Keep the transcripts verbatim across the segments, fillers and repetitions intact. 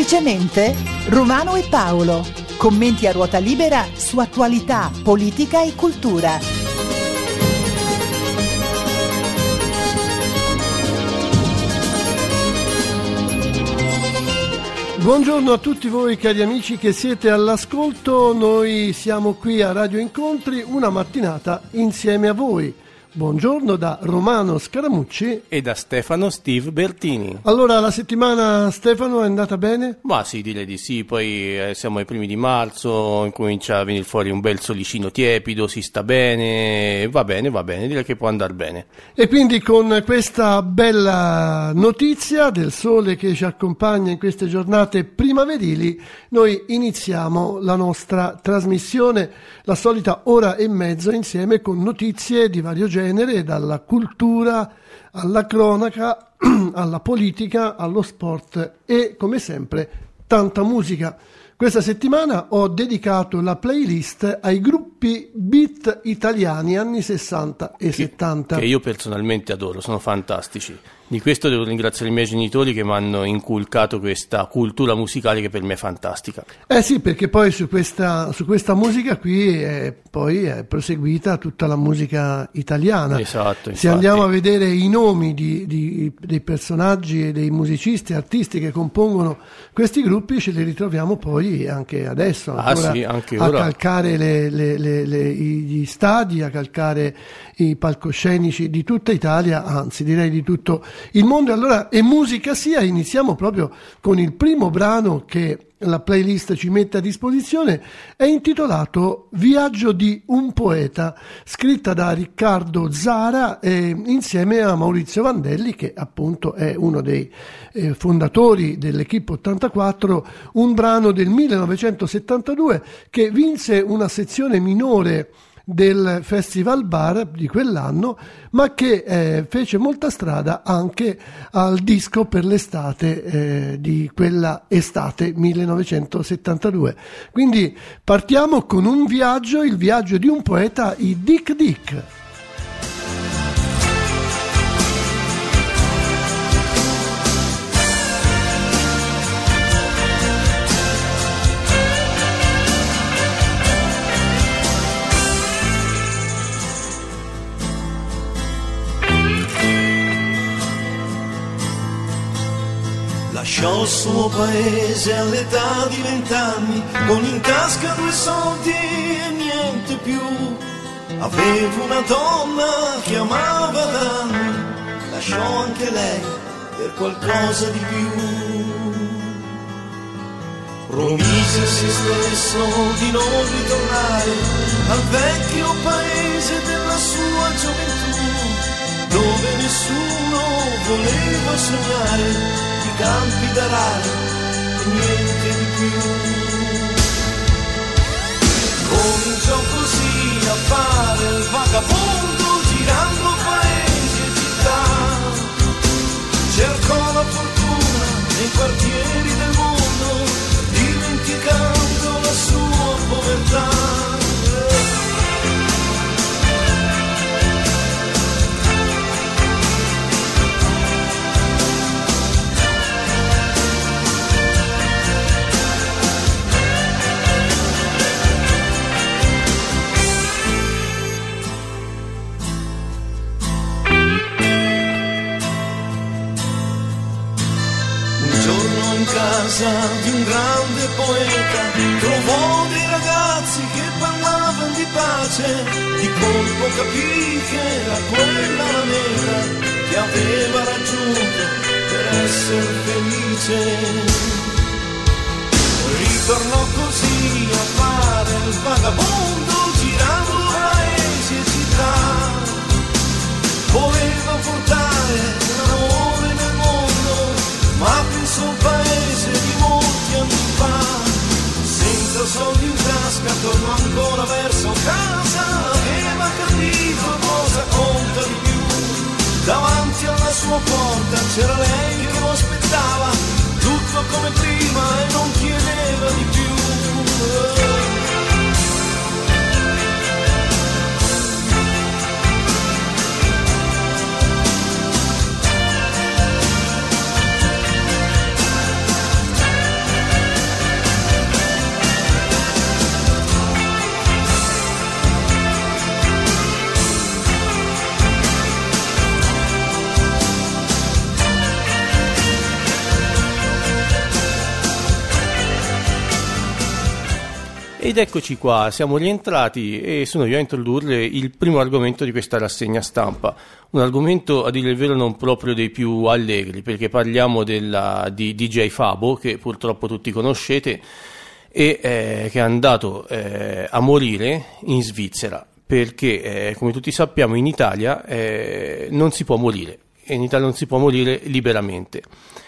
Semplicemente Romano e Paolo. Commenti a ruota libera su attualità, politica e cultura. Buongiorno a tutti voi cari amici che siete all'ascolto. Noi siamo qui a Radio Incontri una mattinata insieme a voi. Buongiorno da Romano Scaramucci e da Stefano Steve Bertini. Allora, la settimana, Stefano, è andata bene? Ma sì, direi di sì. Poi eh, siamo ai primi di marzo, incomincia a venire fuori un bel solicino tiepido, si sta bene, va bene, va bene, direi che può andare bene. E quindi con questa bella notizia del sole che ci accompagna in queste giornate primaverili, noi iniziamo la nostra trasmissione, la solita ora e mezzo insieme con notizie di vario genere, dalla cultura alla cronaca, alla politica, allo sport e, come sempre, tanta musica. Questa settimana ho dedicato la playlist ai gruppi beat italiani anni sessanta e che, settanta. Che io personalmente adoro, sono fantastici. Di questo devo ringraziare i miei genitori che mi hanno inculcato questa cultura musicale che per me è fantastica. Eh sì, perché poi su questa, su questa musica qui è, poi è proseguita tutta la musica italiana. Esatto, Se andiamo a vedere i nomi di, di, dei personaggi e dei musicisti e artisti che compongono questi gruppi, ce li ritroviamo poi anche adesso, ancora ah, sì, anche a ora. calcare le, le, le, le, gli stadi, a calcare i palcoscenici di tutta Italia, anzi direi di tutto il mondo. Allora, e musica sia, iniziamo proprio con il primo brano che la playlist ci mette a disposizione. È intitolato Viaggio di un poeta, scritta da Riccardo Zara eh, insieme a Maurizio Vandelli, che appunto è uno dei eh, fondatori dell'Equipe ottantaquattro, un brano del millenovecentosettantadue che vinse una sezione minore del Festival Bar di quell'anno, ma che eh, fece molta strada anche al disco per l'estate eh, di quella estate millenovecentosettantadue. Quindi partiamo con un viaggio, il viaggio di un poeta, i Dick Dick. Lasciò il suo paese all'età di vent'anni, con in tasca due soldi e niente più. Aveva una donna che amava da anni, lasciò anche lei per qualcosa di più. Promise a se stesso di non ritornare al vecchio paese della sua gioventù, dove nessuno voleva sognare campi d'arare e niente di più. Cominciò così a fare il vagabondo, girando paesi e città. Cercò la fortuna nei quartieri del mondo, dimenticando la sua povertà. Casa di un grande poeta trovò dei ragazzi che parlavano di pace, di colpo capì che era quella la meta che aveva raggiunto per essere felice. Ritornò così a fare il vagabondo, girando paesi e città. Voleva portare l'amore nel mondo, ma pensò un paese di molti anni fa. Senza soldi in tasca tornò ancora verso casa, aveva capito cosa conta di più. Davanti alla sua porta c'era lei che lo aspettava, tutto come prima e non chiedeva di più. Ed eccoci qua, siamo rientrati e sono io a introdurre il primo argomento di questa rassegna stampa, un argomento a dire il vero non proprio dei più allegri, perché parliamo della, di D J Fabo, che purtroppo tutti conoscete, e eh, che è andato eh, a morire in Svizzera, perché eh, come tutti sappiamo in Italia eh, non si può morire, e in Italia non si può morire liberamente.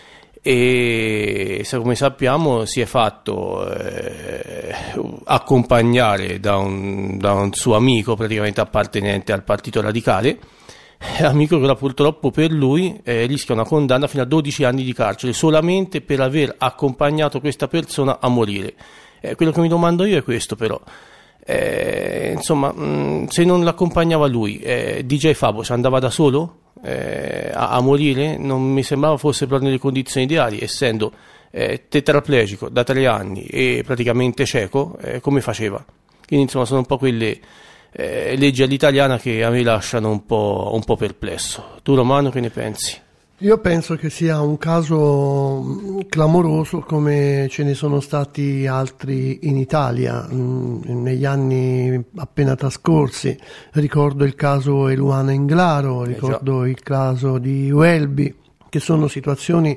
E come sappiamo si è fatto eh, accompagnare da un, da un suo amico praticamente appartenente al Partito Radicale, amico che ora purtroppo per lui eh, rischia una condanna fino a dodici anni di carcere solamente per aver accompagnato questa persona a morire. Eh, quello che mi domando io è questo, però eh, insomma mh, se non l'accompagnava lui, eh, D J Fabo ci andava da solo? Eh, a, a morire? Non mi sembrava fosse proprio nelle condizioni ideali, essendo eh, tetraplegico da tre anni e praticamente cieco, eh, come faceva? Quindi insomma sono un po' quelle eh, leggi all'italiana che a me lasciano un po', un po' perplesso. Tu Romano che ne pensi? Io penso che sia un caso clamoroso come ce ne sono stati altri in Italia mh, negli anni appena trascorsi. Ricordo il caso Eluana Englaro, ricordo eh il caso di Welby, che sono situazioni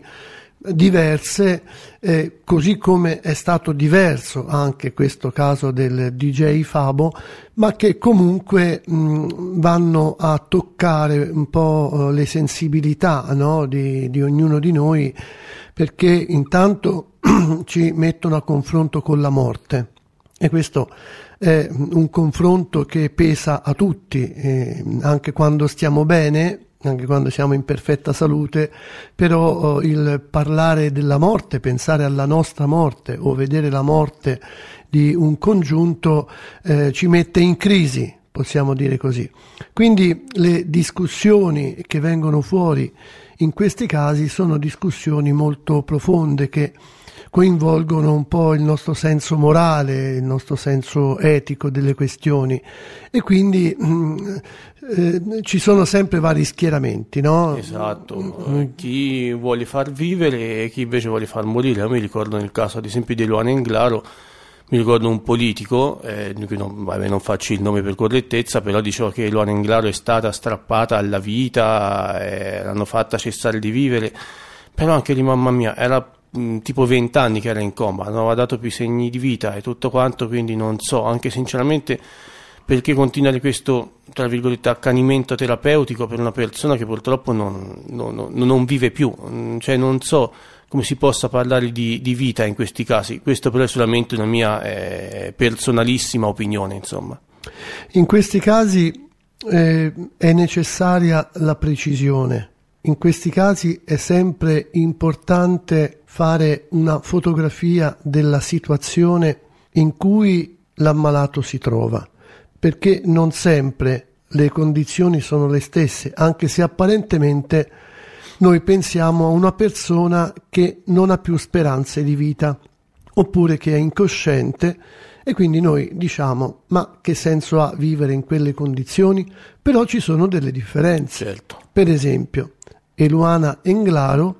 diverse, eh, così come è stato diverso anche questo caso del D J Fabo, ma che comunque mh, vanno a toccare un po' uh, le sensibilità, no, di, di ognuno di noi, perché intanto ci mettono a confronto con la morte, e questo è un confronto che pesa a tutti, eh, anche quando stiamo bene, anche quando siamo in perfetta salute, però eh, il parlare della morte, pensare alla nostra morte o vedere la morte di un congiunto eh, ci mette in crisi, possiamo dire così. Quindi le discussioni che vengono fuori in questi casi sono discussioni molto profonde che coinvolgono un po' il nostro senso morale, il nostro senso etico delle questioni, e quindi mh, eh, ci sono sempre vari schieramenti, no? Esatto, mm. Chi vuole far vivere e chi invece vuole far morire. A me ricordo nel caso ad esempio di Eluana Englaro, mi ricordo un politico, eh, non, vabbè, non faccio il nome per correttezza, però diceva che Eluana Englaro è stata strappata alla vita, eh, l'hanno fatta cessare di vivere, però anche lì mamma mia era tipo venti anni che era in coma, non aveva dato più segni di vita e tutto quanto, quindi non so anche sinceramente perché continuare questo tra virgolette accanimento terapeutico per una persona che purtroppo non, non, non vive più, cioè non so come si possa parlare di, di vita in questi casi. Questo però è solamente una mia eh, personalissima opinione, insomma. In questi casi eh, è necessaria la precisione. In questi casi è sempre importante fare una fotografia della situazione in cui l'ammalato si trova, perché non sempre le condizioni sono le stesse, anche se apparentemente noi pensiamo a una persona che non ha più speranze di vita, oppure che è incosciente, e quindi noi diciamo: ma che senso ha vivere in quelle condizioni? Però ci sono delle differenze. Certo. Per esempio, Eluana Englaro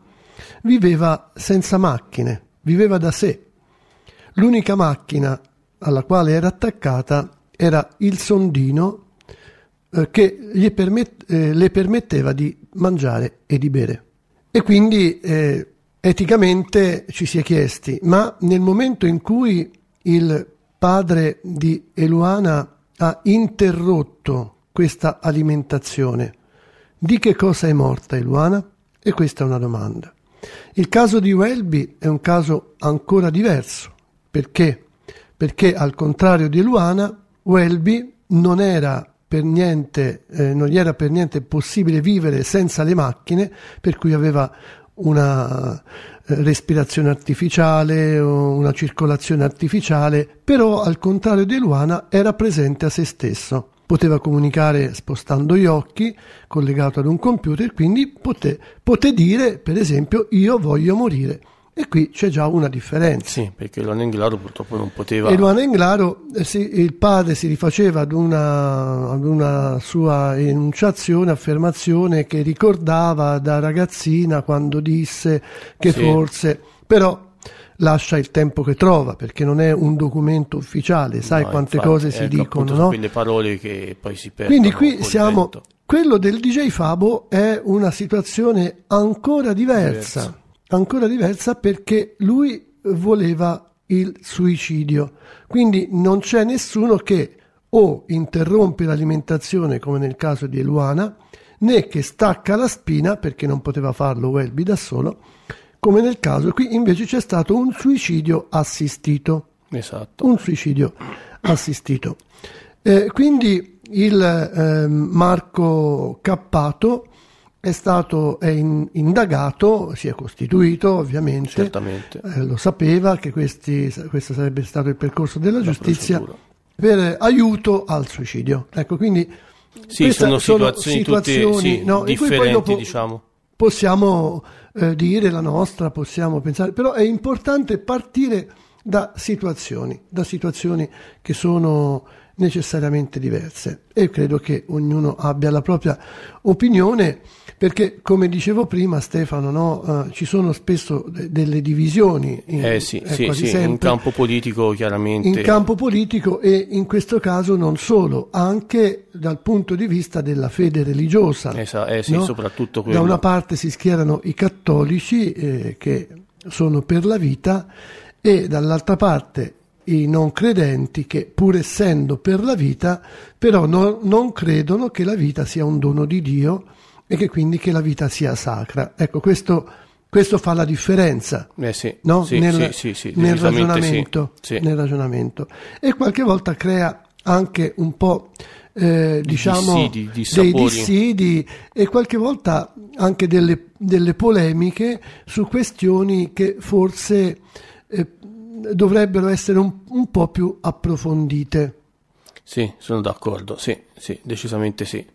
viveva senza macchine, viveva da sé. L'unica macchina alla quale era attaccata era il sondino eh, che gli permet- eh, le permetteva di mangiare e di bere. E quindi eh, eticamente ci si è chiesti: ma nel momento in cui il padre di Eluana ha interrotto questa alimentazione, di che cosa è morta Eluana? E questa è una domanda. Il caso di Welby è un caso ancora diverso. Perché? Perché al contrario di Eluana, Welby non era per niente, eh, non gli era per niente possibile vivere senza le macchine, per cui aveva una eh, respirazione artificiale o una circolazione artificiale, però al contrario di Eluana era presente a se stesso. Poteva comunicare spostando gli occhi, collegato ad un computer, quindi poté, poté dire, per esempio, io voglio morire. E qui c'è già una differenza. Sì, perché Eluana Englaro purtroppo non poteva. Eluana Englaro, eh, sì, il padre si rifaceva ad una, ad una sua enunciazione, affermazione che ricordava da ragazzina quando disse che sì. forse, però lascia il tempo che trova, perché non è un documento ufficiale, sai No, quante infatti, cose si ecco, dicono, appunto, no? quelle parole che poi si perdono. Quindi qui col siamo, vento. quello del D J Fabo è una situazione ancora diversa, Diversa. ancora diversa perché lui voleva il suicidio, quindi non c'è nessuno che o interrompe l'alimentazione come nel caso di Eluana, né che stacca la spina perché non poteva farlo Welby da solo, come nel caso qui invece c'è stato un suicidio assistito. Esatto. Un suicidio assistito. Eh, quindi il eh, Marco Cappato è stato è in, indagato, si è costituito ovviamente, Certamente. eh, lo sapeva che questi, questo sarebbe stato il percorso della La giustizia procedura. per aiuto al suicidio. Ecco, quindi Sì, queste sono situazioni, tutte sì, no, in cui poi differenti, dopo diciamo. possiamo eh, dire la nostra, possiamo pensare, però è importante partire da situazioni, da situazioni che sono necessariamente diverse, e credo che ognuno abbia la propria opinione, perché come dicevo prima Stefano, no, eh, ci sono spesso de- delle divisioni in, Eh sì, eh, sì, quasi sì, sempre, in campo politico chiaramente. in campo politico, e in questo caso non solo, anche dal punto di vista della fede religiosa. Esa- eh sì, no? soprattutto quello. Da una parte si schierano i cattolici eh, che sono per la vita, e dall'altra parte i non credenti che, pur essendo per la vita, però no, non credono che la vita sia un dono di Dio e che quindi che la vita sia sacra. Ecco, questo, questo fa la differenza, Eh sì, no? sì, nel, sì, sì, sì, nel decisamente ragionamento, sì, sì. nel ragionamento, e qualche volta crea anche un po' eh, diciamo dissidi, dei dissapori. dissidi, e qualche volta anche delle, delle polemiche su questioni che forse eh, dovrebbero essere un, un po' più approfondite. Sì, sono d'accordo, sì, sì, decisamente sì.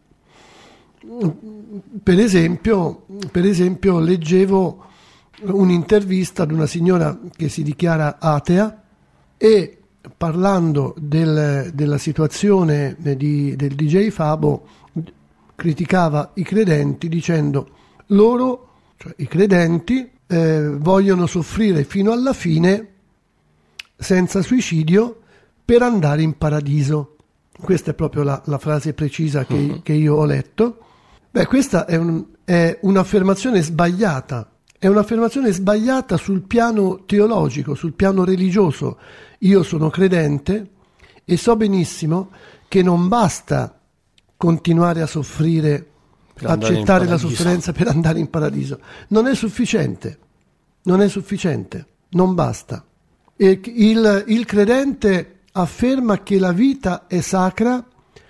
Per esempio, per esempio leggevo un'intervista ad una signora che si dichiara atea, e parlando del, della situazione di, del D J Fabo criticava i credenti dicendo: loro, cioè i credenti, eh, vogliono soffrire fino alla fine senza suicidio per andare in paradiso. Questa è proprio la, la frase precisa che, uh-huh. che io ho letto. Beh, questa è, un, è un'affermazione sbagliata, è un'affermazione sbagliata sul piano teologico, sul piano religioso. Io sono credente e so benissimo che non basta continuare a soffrire, accettare la sofferenza per andare in paradiso. Non è sufficiente, non è sufficiente, non basta. E il, il credente afferma che la vita è sacra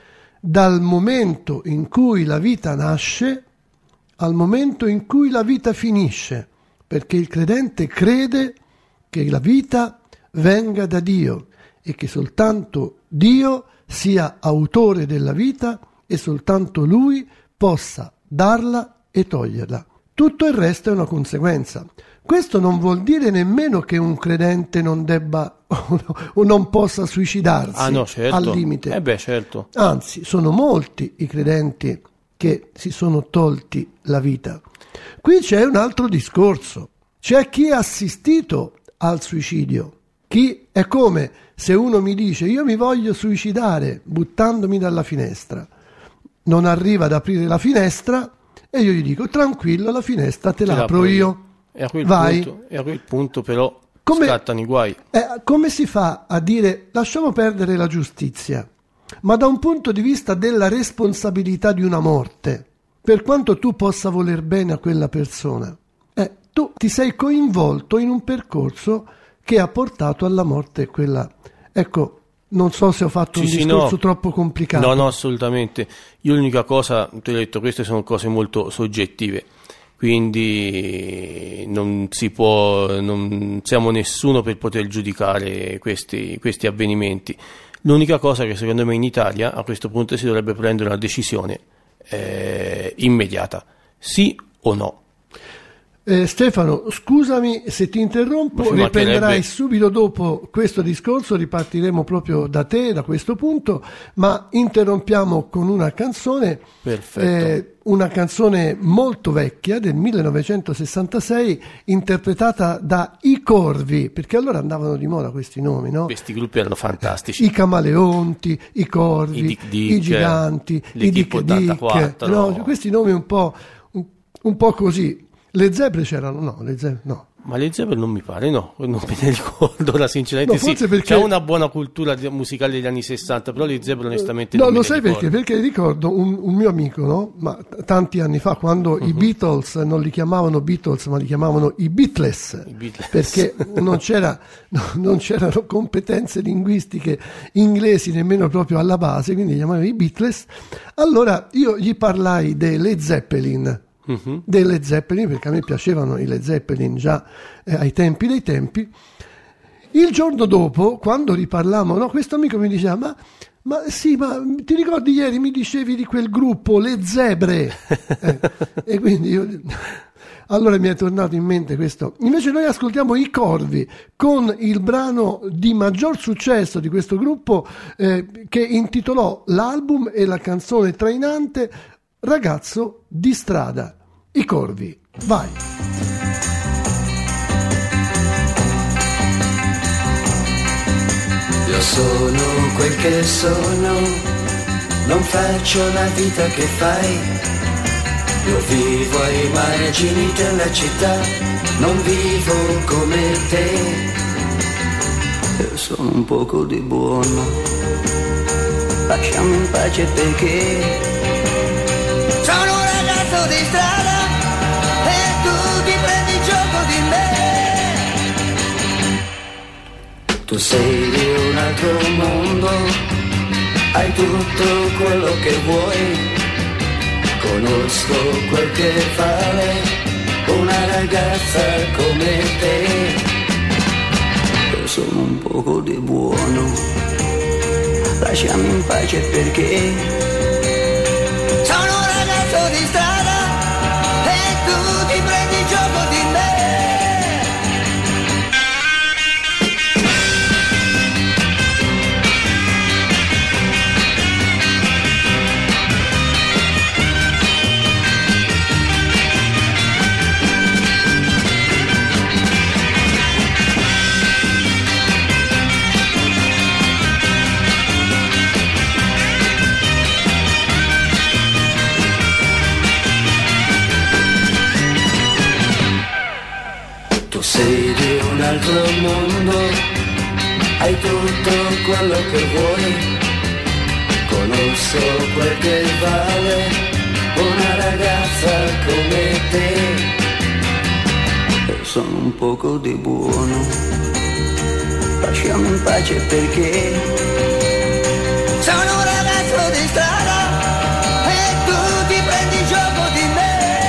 dal momento in cui la vita nasce al momento in cui la vita finisce, perché il credente crede che la vita venga da Dio e che soltanto Dio sia autore della vita e soltanto Lui possa darla e toglierla. Tutto il resto è una conseguenza. Questo non vuol dire nemmeno che un credente non debba o non possa suicidarsi ah, no, certo. al limite. Eh beh, certo. Anzi, sono molti i credenti che si sono tolti la vita. Qui c'è un altro discorso. C'è chi ha assistito al suicidio. Chi è come se uno mi dice: io mi voglio suicidare buttandomi dalla finestra. Non arriva ad aprire la finestra e io gli dico: tranquillo, la finestra te, te la apro io. io. E a quel Vai. punto, e a quel punto però come, scattano i guai. Eh, come si fa a dire lasciamo perdere la giustizia? Ma da un punto di vista della responsabilità di una morte, per quanto tu possa voler bene a quella persona, eh, tu ti sei coinvolto in un percorso che ha portato alla morte quella. Ecco, non so se ho fatto sì, un sì, discorso no. troppo complicato. No, no, assolutamente. Io l'unica cosa, ti ho detto, queste sono cose molto soggettive, quindi non si può, non siamo nessuno per poter giudicare questi, questi avvenimenti. L'unica cosa che secondo me in Italia a questo punto si dovrebbe prendere una decisione eh, immediata, sì o no. Eh, Stefano, scusami se ti interrompo, Ma ci riprenderai mancherebbe. subito dopo questo discorso, ripartiremo proprio da te, da questo punto, ma interrompiamo con una canzone, Perfetto. eh, una canzone molto vecchia del millenovecentosessantasei, interpretata da I Corvi, perché allora andavano di moda questi nomi, no? Questi gruppi erano fantastici. I Camaleonti, i Corvi, I Dick Dick, i Giganti, i l'Equipe Dick Dick, ottantaquattro. no, questi nomi un po', un, un po' così. Le zebre c'erano? No, le zebre no. Ma le zebre non mi pare, no, non me ne ricordo la sinceramente. No, forse sì, perché- c'è una buona cultura di- musicale degli anni sessanta, però le zebre onestamente No, non lo me ne sai perché? ricordo. Perché ricordo un, un mio amico, no? Ma t- tanti anni fa, quando Mhm. i Beatles non li chiamavano Beatles, ma li chiamavano i Beatles, I Beatles. perché non, c'era, no, non c'erano competenze linguistiche inglesi nemmeno proprio alla base, quindi li chiamavano i Beatles. Allora io gli parlai dei Led Zeppelin. Mhm. dei Led Zeppelin, perché a me piacevano i Led Zeppelin già eh, ai tempi dei tempi. Il giorno dopo, quando riparlammo, no, questo amico mi diceva: ma, ma sì, ma ti ricordi ieri mi dicevi di quel gruppo, Le Zebre? Eh, e quindi io... Allora mi è tornato in mente questo. Invece noi ascoltiamo I Corvi con il brano di maggior successo di questo gruppo, eh, che intitolò l'album e la canzone trainante Ragazzo di strada. I Corvi, vai. Io sono quel che sono, non faccio la vita che fai. Io vivo ai margini della città, non vivo come te. Io sono un poco di buono, lasciami in pace perché sono un ragazzo di strada e tu ti prendi gioco di me. Tu sei di un altro mondo, hai tutto quello che vuoi, conosco quel che vale una ragazza come te. Io sono un poco di buono, lasciami in pace perché sono un ragazzo di strada e tu ti prendi gioco di me. Tu sei di un altro mondo, hai tutto quello che vuoi, conosco quel che vale una ragazza come te. Io sono un poco di buono, lasciami in pace perché sono un ragazzo di strada e tu ti prendi gioco di me.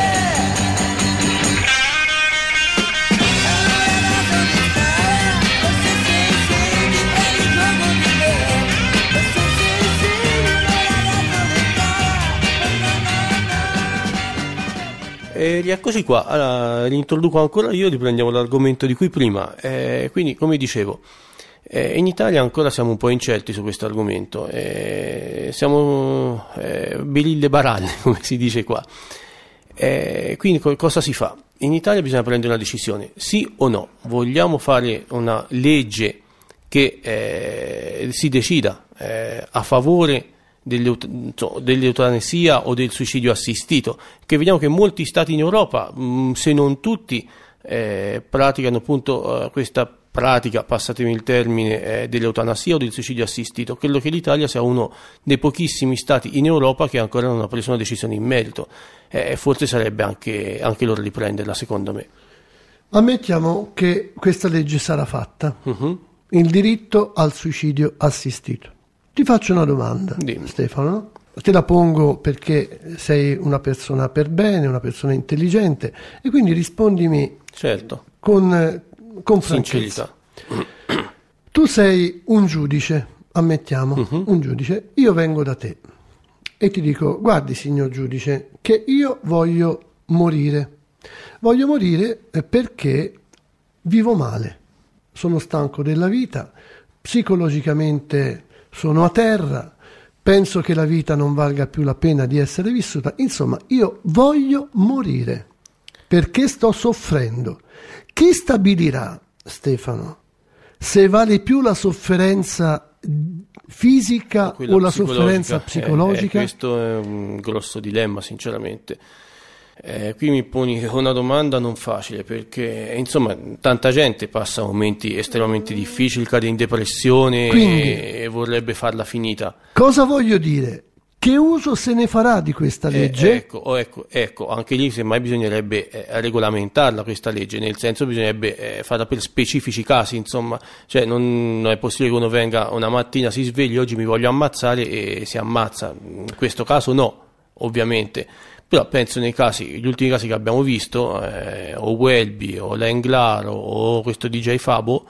E rieccoci qua, allora, rintroduco ancora io, riprendiamo l'argomento di cui prima. Eh, quindi, come dicevo, eh, in Italia ancora siamo un po' incerti su questo argomento, eh, siamo eh, belille baralle, come si dice qua. Eh, quindi co- cosa si fa? In Italia bisogna prendere una decisione, sì o no. Vogliamo fare una legge che eh, si decida eh, a favore dell'eut- dell'eutanasia o del suicidio assistito, che vediamo che molti stati in Europa, mh, se non tutti, eh, praticano appunto eh, questa pratica, passatemi il termine, eh, dell'eutanasia o del suicidio assistito. Credo che l'Italia sia uno dei pochissimi stati in Europa che ancora non ha preso una decisione in merito, e eh, forse sarebbe anche, anche l'ora di prenderla, secondo me. Ammettiamo che questa legge sarà fatta, Mhm. il diritto al suicidio assistito. Ti faccio una domanda, Dimmi. Stefano, no? Te la pongo perché sei una persona per bene, una persona intelligente, e quindi rispondimi Certo, con, con franchezza. sincerità. Tu sei un giudice, ammettiamo, Mhm. un giudice, io vengo da te e ti dico: guardi signor giudice, che io voglio morire, Voglio morire perché vivo male, sono stanco della vita, psicologicamente sono a terra, penso che la vita non valga più la pena di essere vissuta. Insomma, io voglio morire perché sto soffrendo. Chi stabilirà, Stefano, se vale più la sofferenza fisica o la sofferenza psicologica? Eh, eh, questo è un grosso dilemma, sinceramente. Eh, qui mi poni una domanda non facile, perché insomma tanta gente passa momenti estremamente difficili, cade in depressione. Quindi, e, e vorrebbe farla finita. Cosa voglio dire? Che uso se ne farà di questa legge? Eh, ecco, oh, ecco, ecco, anche lì semmai bisognerebbe eh, regolamentarla questa legge, nel senso bisognerebbe eh, farla per specifici casi, insomma, cioè non, non è possibile che uno venga una mattina, si sveglia, oggi mi voglio ammazzare e si ammazza. In questo caso no, ovviamente. Però penso nei casi, gli ultimi casi che abbiamo visto, eh, o Welby o Lenglaro o questo D J Fabo,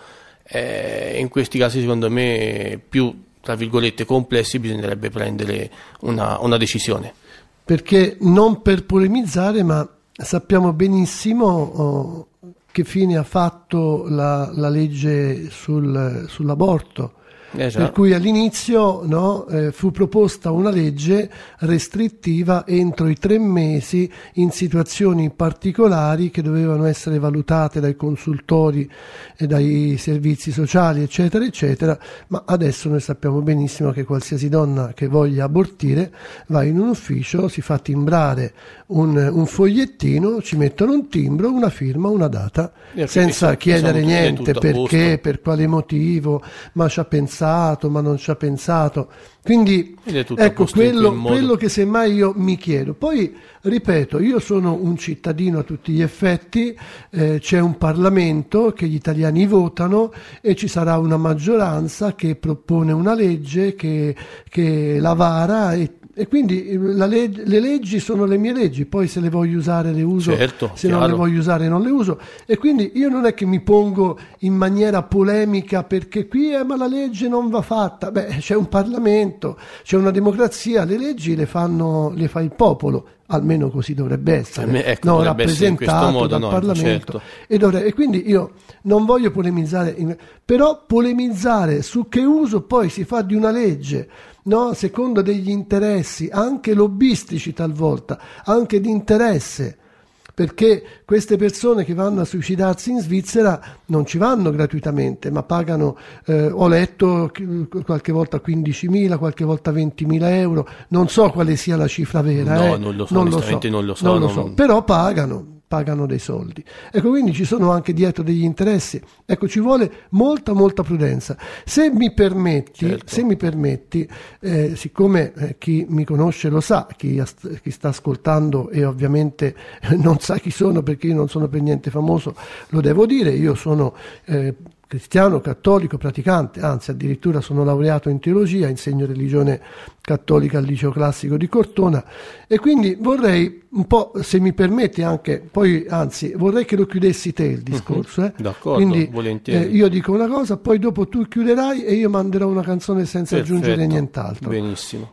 eh, in questi casi secondo me più, tra virgolette, complessi, bisognerebbe prendere una, una decisione. Perché non per polemizzare, ma sappiamo benissimo oh, che fine ha fatto la, la legge sul, sull'aborto. Eh per cui all'inizio no, eh, fu proposta una legge restrittiva entro i tre mesi in situazioni particolari che dovevano essere valutate dai consultori e dai servizi sociali, eccetera, eccetera, ma adesso noi sappiamo benissimo che qualsiasi donna che voglia abortire va in un ufficio, si fa timbrare un, un fogliettino, ci mettono un timbro, una firma, una data, e senza chiedere niente, perché, per quale motivo, ma ci ha pensato, ma non ci ha pensato. Quindi ecco quello, quello che semmai io mi chiedo. Poi ripeto, io sono un cittadino a tutti gli effetti, eh, c'è un Parlamento che gli italiani votano e ci sarà una maggioranza che propone una legge che, che la vara e E quindi la leg- le leggi sono le mie leggi, poi se le voglio usare le uso, certo, se chiaro. non le voglio usare non le uso. E quindi io non è che mi pongo in maniera polemica perché qui eh, ma la legge non va fatta. Beh, c'è un Parlamento, c'è una democrazia, le leggi le fanno, le fa il popolo, almeno così dovrebbe essere, me, ecco, no, dovrebbe rappresentato essere in questo modo, dal no, Parlamento. certo. E, dovrebbe, e quindi io non voglio polemizzare, in, però polemizzare su che uso poi si fa di una legge, no, secondo degli interessi anche lobbistici talvolta, anche di interesse, perché queste persone che vanno a suicidarsi in Svizzera non ci vanno gratuitamente, ma pagano, eh, ho letto qualche volta quindicimila, qualche volta ventimila euro, non so quale sia la cifra vera, no, eh. non lo so, non onestamente lo so, non lo so, non lo non... so, però pagano. pagano dei soldi. Ecco, quindi ci sono anche dietro degli interessi. Ecco, ci vuole molta molta prudenza. Se mi permetti, certo. se mi permetti, eh, siccome eh, chi mi conosce lo sa, chi, chi sta ascoltando e ovviamente eh, non sa chi sono perché io non sono per niente famoso, lo devo dire, io sono eh, cristiano, cattolico, praticante, anzi addirittura sono laureato in teologia, insegno religione cattolica al liceo classico di Cortona e quindi vorrei un po', se mi permetti anche, poi anzi vorrei che lo chiudessi te il discorso, eh? D'accordo, quindi volentieri. Eh, io dico una cosa, poi dopo tu chiuderai e io manderò una canzone senza Perfetto, aggiungere nient'altro. Benissimo.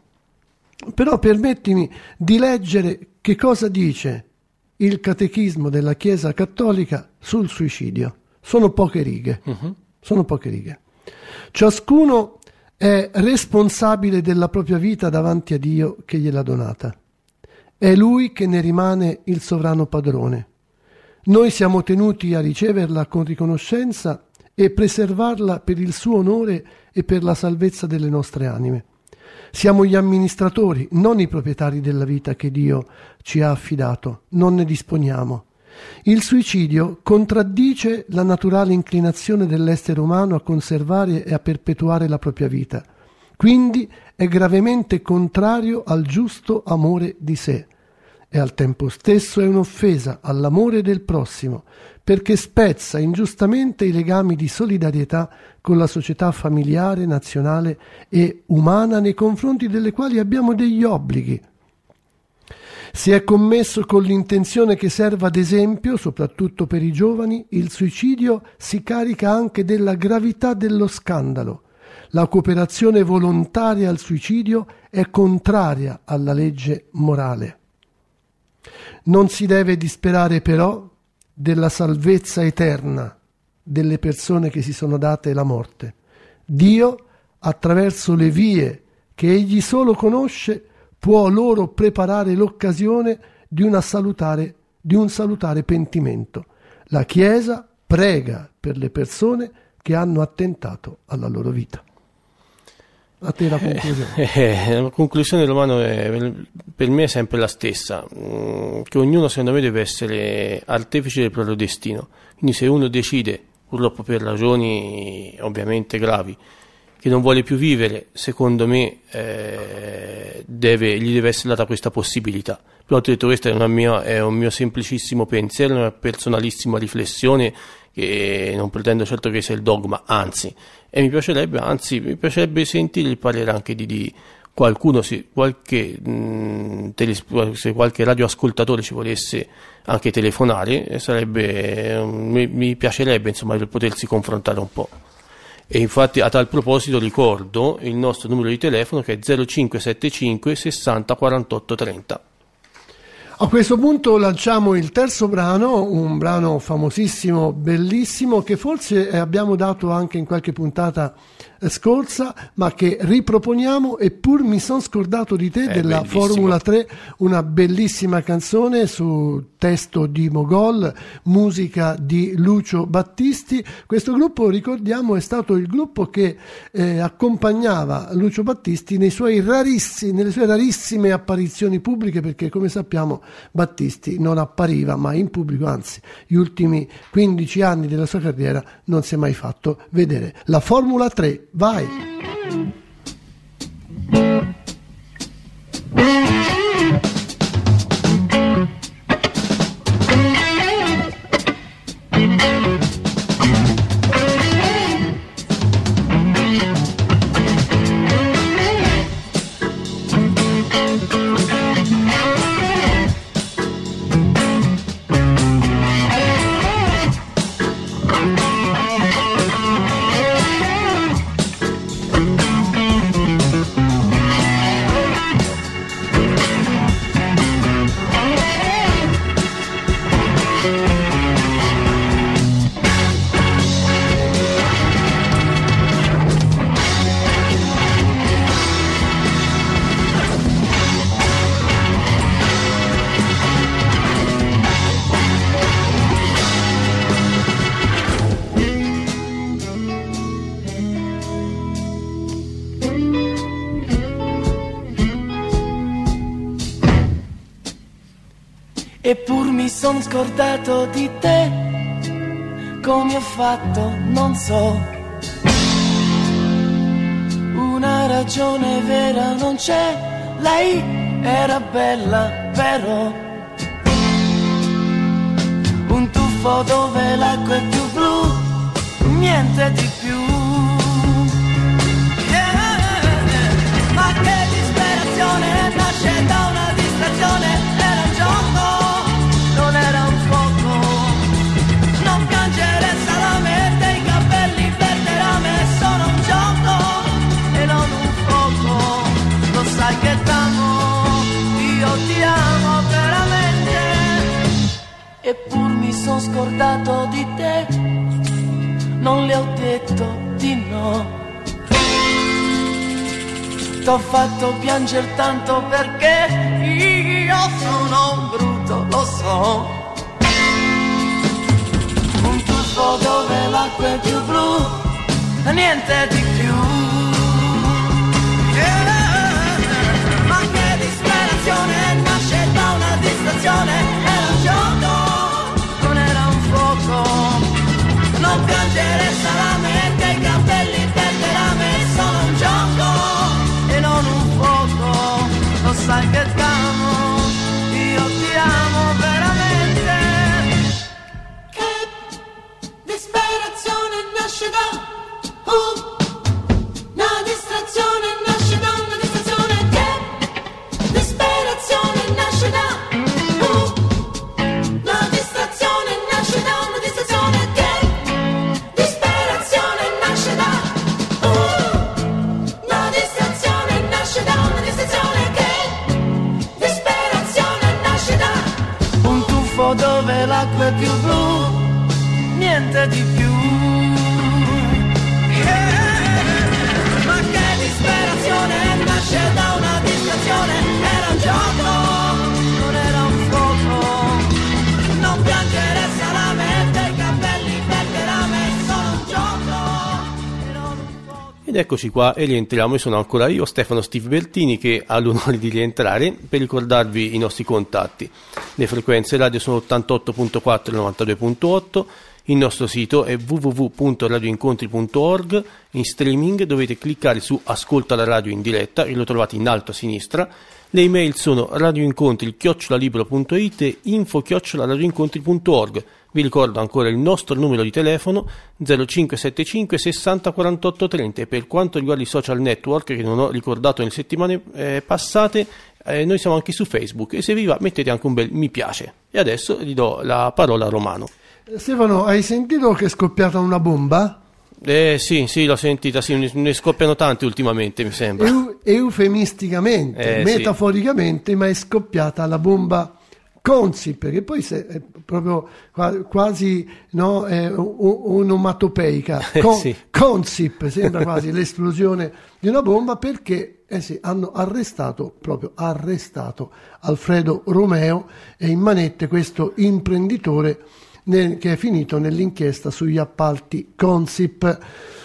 Però permettimi di leggere che cosa dice il catechismo della Chiesa Cattolica sul suicidio. Sono poche righe, uh-huh. sono poche righe. Ciascuno è responsabile della propria vita davanti a Dio che gliel'ha donata. È Lui che ne rimane il sovrano padrone. Noi siamo tenuti a riceverla con riconoscenza e preservarla per il suo onore e per la salvezza delle nostre anime. Siamo gli amministratori, non i proprietari della vita che Dio ci ha affidato, non ne disponiamo. Il suicidio contraddice la naturale inclinazione dell'essere umano a conservare e a perpetuare la propria vita, quindi è gravemente contrario al giusto amore di sé e al tempo stesso è un'offesa all'amore del prossimo, perché spezza ingiustamente i legami di solidarietà con la società familiare, nazionale e umana nei confronti delle quali abbiamo degli obblighi. Se è commesso con l'intenzione che serva ad esempio, soprattutto per i giovani, il suicidio si carica anche della gravità dello scandalo. La cooperazione volontaria al suicidio è contraria alla legge morale. Non si deve disperare però della salvezza eterna delle persone che si sono date la morte. Dio, attraverso le vie che egli solo conosce, può loro preparare l'occasione di una salutare, di un salutare pentimento. La Chiesa prega per le persone che hanno attentato alla loro vita. A te la conclusione. Eh, eh, la conclusione, Romano, è, per me è sempre la stessa, mh, che ognuno secondo me deve essere artefice del proprio destino. Quindi se uno decide, purtroppo per ragioni ovviamente gravi, che non vuole più vivere, secondo me eh, deve, gli deve essere data questa possibilità. Però ho detto, questo è, una mia, è un mio semplicissimo pensiero, una personalissima riflessione, che non pretendo certo che sia il dogma, anzi, e mi piacerebbe, anzi, mi piacerebbe sentire il parere anche di, di qualcuno, se qualche, mh, tele, se qualche radioascoltatore ci volesse anche telefonare, sarebbe, mi, mi piacerebbe insomma per potersi confrontare un po'. E infatti a tal proposito ricordo il nostro numero di telefono, che è zero cinque sette cinque sessanta quarantotto trenta. A questo punto lanciamo il terzo brano, un brano famosissimo, bellissimo, che forse abbiamo dato anche in qualche puntata scorsa, ma che riproponiamo, Eppur mi son scordato di te, è della bellissimo. Formula tre, una bellissima canzone su testo di Mogol, musica di Lucio Battisti. Questo gruppo, ricordiamo, è stato il gruppo che eh, accompagnava Lucio Battisti nei suoi rarissi, nelle sue rarissime apparizioni pubbliche, perché come sappiamo Battisti non appariva mai in pubblico, anzi gli ultimi quindici anni della sua carriera non si è mai fatto vedere. La Formula tre, vai! Eppur mi son scordato di te, come ho fatto non so. Una ragione vera non c'è, lei era bella però. Un tuffo dove l'acqua è più blu, niente di più. Yeah, ma che disperazione nasce da una distrazione, era un gioco. Non era un fuoco, non piangere salame, dei capelli verde rame, sono un gioco e non un fuoco. Lo sai che t'amo, io ti amo veramente. Eppur mi son scordato di te, non le ho detto di no. T'ho fatto piangere tanto perché io sono brutto, lo so. Un tuffo dove l'acqua è più blu, niente di più. Yeah. Ma che disperazione nasce da una distrazione, era un gioco, non era un fuoco. Non piangere salame, dei capelli verde rame, sono un gioco e non un fuoco. Lo sai che t'amo, io ti amo veramente. Che disperazione nasce da uh, una distrazione, nasce da una distrazione. Che disperazione nasce da uh, una distrazione, nasce da una distrazione. Che disperazione nasce da uh, una distrazione, nasce da una distrazione. Che disperazione nasce da lago dove l'acqua è più blu, niente di più. Yeah. Ma che disperazione, nasce da una distrazione, era un gioco, non era un fuoco, non piangere salame, dei capelli per rame, solo un gioco e non un fuoco. Ed eccoci qua e rientriamo, io sono ancora io, Stefano Steve Bertini, che ha l'onore di rientrare per ricordarvi i nostri contatti. Le frequenze radio sono ottantotto virgola quattro e novantadue virgola otto, il nostro sito è w w w punto radioincontri punto org, in streaming dovete cliccare su Ascolta la radio in diretta e lo trovate in alto a sinistra. Le email sono radioincontri chiocciola libero punto it e info chiocciola radioincontri punto org. Vi ricordo ancora il nostro numero di telefono zero cinque sette cinque sessanta quarantotto trenta, e per quanto riguarda i social network che non ho ricordato nelle settimane eh, passate, eh, noi siamo anche su Facebook e se vi va mettete anche un bel mi piace. E adesso gli do la parola a Romano. Stefano, hai sentito che è scoppiata una bomba? Eh sì, sì, l'ho sentita, sì, ne, ne scoppiano tante ultimamente, mi sembra. Eu, eufemisticamente, Eh, metaforicamente, ma è scoppiata la bomba Consip, che poi se, è proprio qua- quasi no, è o- onomatopeica. Con- Sì. Consip, sembra quasi l'esplosione di una bomba, perché eh sì, hanno arrestato, proprio arrestato Alfredo Romeo e in manette questo imprenditore nel- che è finito nell'inchiesta sugli appalti Consip.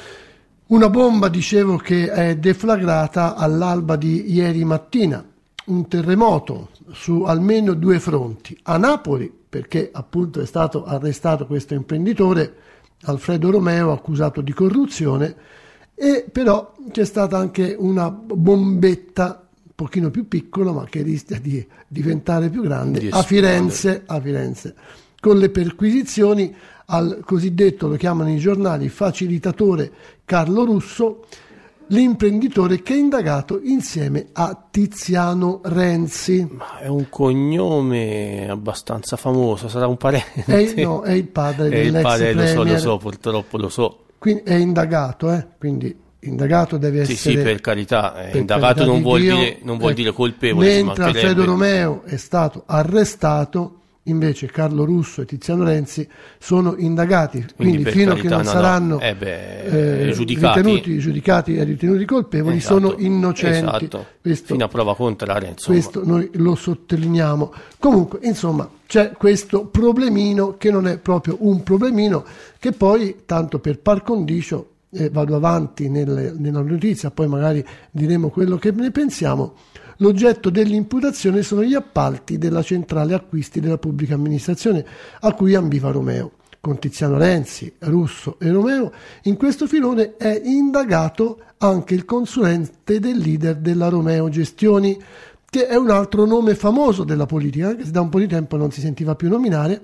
Una bomba, dicevo, che è deflagrata all'alba di ieri mattina. Un terremoto su almeno due fronti. A Napoli, perché appunto è stato arrestato questo imprenditore, Alfredo Romeo, accusato di corruzione, e però c'è stata anche una bombetta un pochino più piccola, ma che rischia di diventare più grande, Di a Firenze, a Firenze, con le perquisizioni al cosiddetto, lo chiamano i giornali, facilitatore Carlo Russo, l'imprenditore che è indagato insieme a Tiziano Renzi. Ma è un cognome abbastanza famoso, sarà un parente? È, no, è il padre È il dell'ex padre, lo so, premier. lo so, purtroppo lo so. Quindi è indagato, eh? Quindi indagato deve Sì, essere... sì, per carità, eh, per indagato carità non di vuol Dio, dire, non vuol ecco. dire colpevole, ci Mentre mancherebbe. Alfredo Romeo è stato arrestato, invece Carlo Russo e Tiziano Renzi sono indagati, quindi, per fino a carità, che non no, saranno no. Eh beh, eh, giudicati. ritenuti, giudicati e ritenuti colpevoli, Esatto, sono innocenti. esatto. Questo, Fino a prova contraria, insomma. questo noi lo sottolineiamo. Comunque, insomma, c'è questo problemino che non è proprio un problemino, che poi, tanto per par condicio, eh, vado avanti nelle, nella notizia, poi magari diremo quello che ne pensiamo. L'oggetto dell'imputazione sono gli appalti della centrale acquisti della pubblica amministrazione a cui ambiva Romeo. Con Tiziano Renzi, Russo e Romeo, in questo filone è indagato anche il consulente del leader della Romeo Gestioni, che è un altro nome famoso della politica, anche se da un po' di tempo non si sentiva più nominare,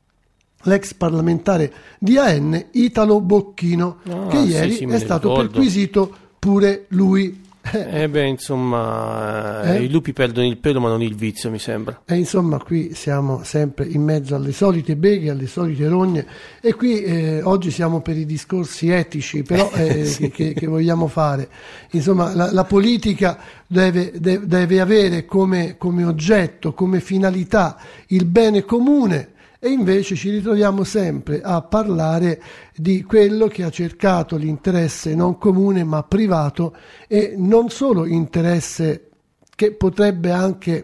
l'ex parlamentare di A N Italo Bocchino, Ah, che sì, ieri sì, me è ne stato ricordo. perquisito pure lui. Eh beh, insomma, eh, Eh? i lupi perdono il pelo ma non il vizio, mi sembra. E insomma, qui siamo sempre in mezzo alle solite beghe, alle solite rogne, e qui eh, oggi siamo per i discorsi etici, però eh, Sì. che, che vogliamo fare? Insomma, la, la politica deve, de- deve avere come, come oggetto, come finalità il bene comune, e invece ci ritroviamo sempre a parlare di quello che ha cercato l'interesse non comune ma privato, e non solo interesse che potrebbe anche,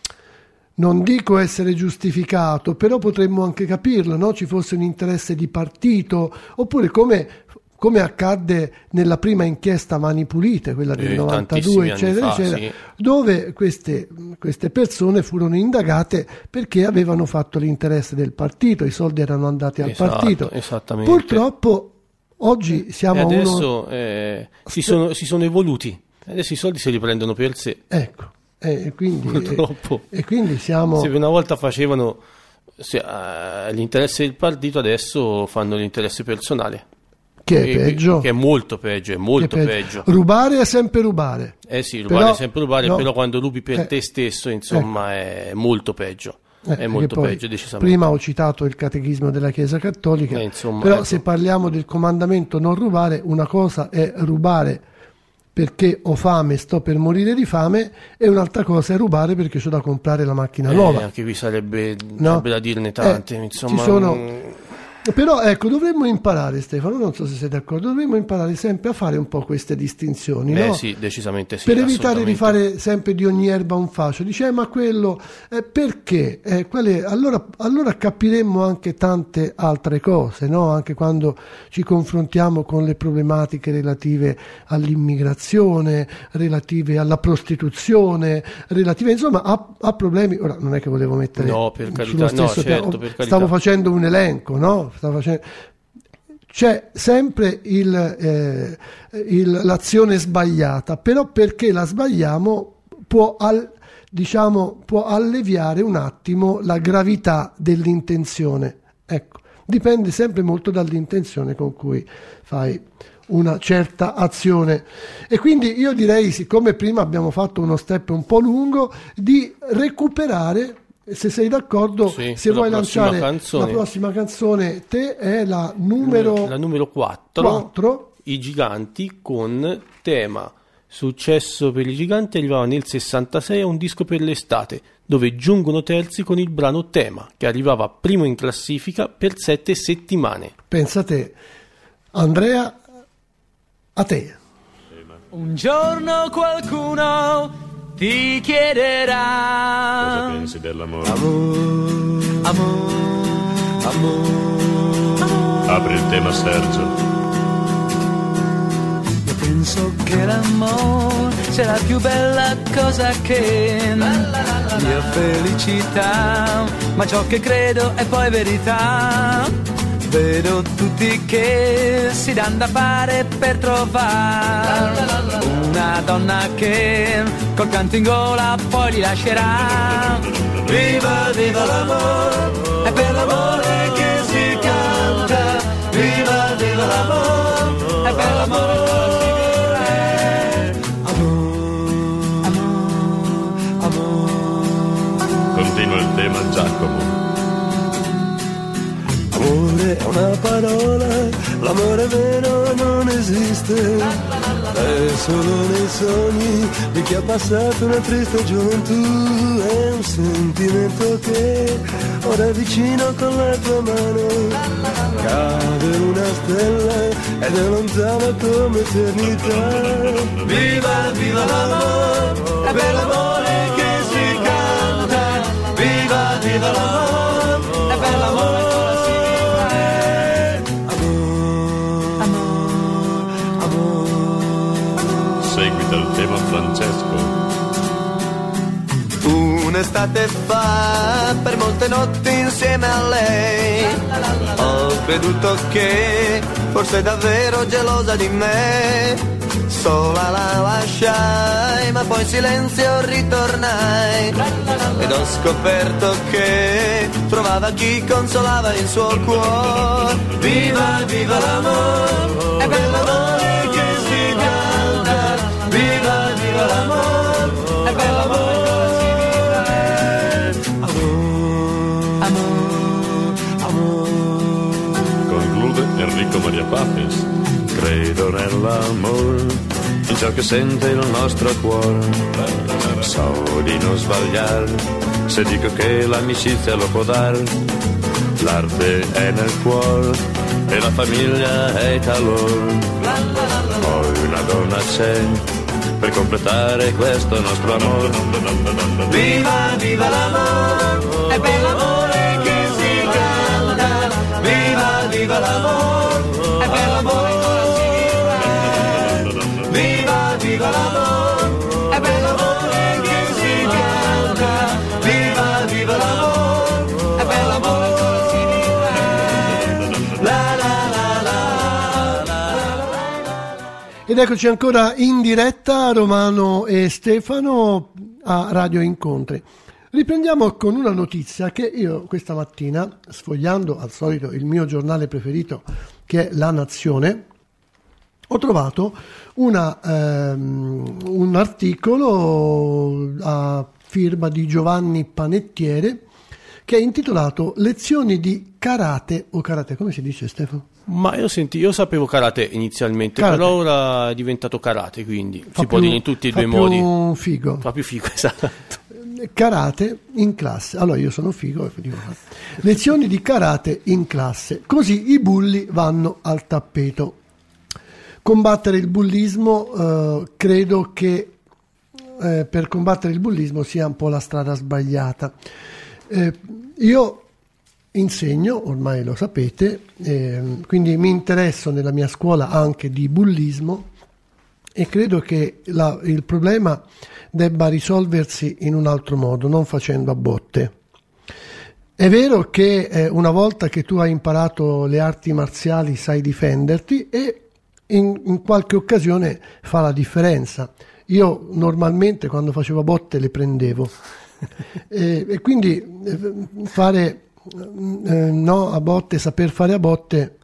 non dico essere giustificato, però potremmo anche capirlo, no? Ci fosse un interesse di partito, oppure come, come accadde nella prima inchiesta Mani Pulite, quella del Eh, novantadue, tantissimi anni eccetera, fa, eccetera, sì. dove queste, queste persone furono indagate perché avevano fatto l'interesse del partito, i soldi erano andati al Esatto, partito. esattamente. Purtroppo oggi siamo E a uno... adesso eh, si, sono, si sono evoluti, adesso i soldi se li prendono per sé. Ecco, e quindi, Purtroppo. e quindi siamo... Se una volta facevano se, eh, l'interesse del partito, adesso fanno l'interesse personale. Che è E- peggio. Che è molto peggio, è molto Che è peggio. Rubare è sempre rubare. Eh sì, rubare Però- è sempre rubare, no. però quando rubi per Eh, te stesso, insomma, è molto peggio. Eh, è molto che poi peggio, decisamente. Prima ho citato il catechismo della Chiesa Cattolica, Eh, insomma, però ecco. se parliamo del comandamento non rubare, una cosa è rubare perché ho fame, sto per morire di fame, e un'altra cosa è rubare perché c'ho da comprare la macchina nuova. Eh, anche qui sarebbe, No? sarebbe da dirne tante, Eh, insomma. ci sono- mm, Però ecco, dovremmo imparare, Stefano, non so se sei d'accordo, dovremmo imparare sempre a fare un po' queste distinzioni, Beh, no? sì, decisamente sì. Per evitare di assolutamente. fare sempre di ogni erba un fascio. Dice, eh, ma quello, eh, perché? Eh, quale- allora, allora capiremmo anche tante altre cose, no? Anche quando ci confrontiamo con le problematiche relative all'immigrazione, relative alla prostituzione, relative, insomma, a, a problemi. Ora, non è che volevo mettere No, per sullo carità, no, stesso certo, piano. per carità. Stavo facendo un elenco, no? Stavo facendo... C'è sempre il, eh, il- l'azione sbagliata, però perché la sbagliamo può, al- diciamo, può alleviare un attimo la gravità dell'intenzione. Ecco, dipende sempre molto dall'intenzione con cui fai una certa azione. E quindi io direi, siccome prima abbiamo fatto uno step un po' lungo, di recuperare. Se sei d'accordo, Sì, se la vuoi prossima lanciare canzone. la prossima canzone, te è la numero La numero quattro, quattro. I Giganti, con tema successo per i Giganti, arrivava nel sessantasei a Un disco per l'estate, dove giungono terzi con il brano Tema, che arrivava primo in classifica per sette settimane. Pensa te. Andrea, a te. Un giorno qualcuno ti chiederà Cosa pensi dell'amore? amore, amore. Apri il tema, Sergio. Io penso che l'amore sia la più bella cosa che mia felicità, ma ciò che credo è poi verità. Vedo tutti che si danno da fare per trovare una donna che col canto in gola poi li lascerà. Viva, viva l'amore, è per l'amore che si canta. Viva, viva l'amore, è per l'amore che si vive. Amore, amore, amore. Continua il tema, Giacomo. Amore è una parola, l'amore vero non esiste, è solo nei sogni di chi ha passato una triste gioventù, è un sentimento che ora è vicino con la tua mano, cade una stella ed è lontana come eternità. Viva, viva l'amore, è per l'amore che si canta. Viva, viva l'amore, è per l'amore che si vive. Amore, amore. Seguita il tema, Francesco. Un'estate fa, per molte notti insieme a lei, ho creduto che fosse davvero gelosa di me. Sola la lasciai, ma poi in silenzio ritornai ed ho scoperto che trovava chi consolava il suo cuore. Viva, viva l'amore, è per l'amore che si canta. Viva, viva l'amore, è per l'amore che si vive. Amore, amore, amore. Conclude Enrico Maria Papes. Credo nell'amore, in ciò che sente il nostro cuore. So di non sbagliare se dico che l'amicizia lo può dare. L'arte è nel cuore e la famiglia è il calore. Poi una donna c'è per completare questo nostro amore. Viva, viva l'amore, è per l'amore che si canta. Viva, viva l'amore, è per l'amore che si vive. Viva, viva l'amore, è per l'amore che si canta. Viva, viva l'amore, è per l'amore che si vive. La la la la la. Ed eccoci ancora in diretta, Romano e Stefano a Radio Incontri. Riprendiamo con una notizia che io questa mattina, sfogliando al solito il mio giornale preferito, che è La Nazione, ho trovato una, ehm, un articolo a firma di Giovanni Panettiere che è intitolato Lezioni di karate, o karate, come si dice, Stefano? Ma io senti, io sapevo karate inizialmente, Karate. però ora è diventato karate, quindi Fa si può più- dire in tutti e fa due più modi. figo. Fa più figo, esatto. Karate in classe. Allora io sono figo e dico, lezioni di karate in classe, così i bulli vanno al tappeto. Combattere il bullismo, eh, credo che eh, per combattere il bullismo sia un po' la strada sbagliata. Eh, io insegno, ormai lo sapete, eh, quindi mi interesso nella mia scuola anche di bullismo e credo che la, il problema debba risolversi in un altro modo, non facendo a botte. È vero che eh, una volta che tu hai imparato le arti marziali sai difenderti e in, in qualche occasione fa la differenza. Io normalmente quando facevo a botte le prendevo e, e quindi eh, fare eh, no a botte, saper fare a botte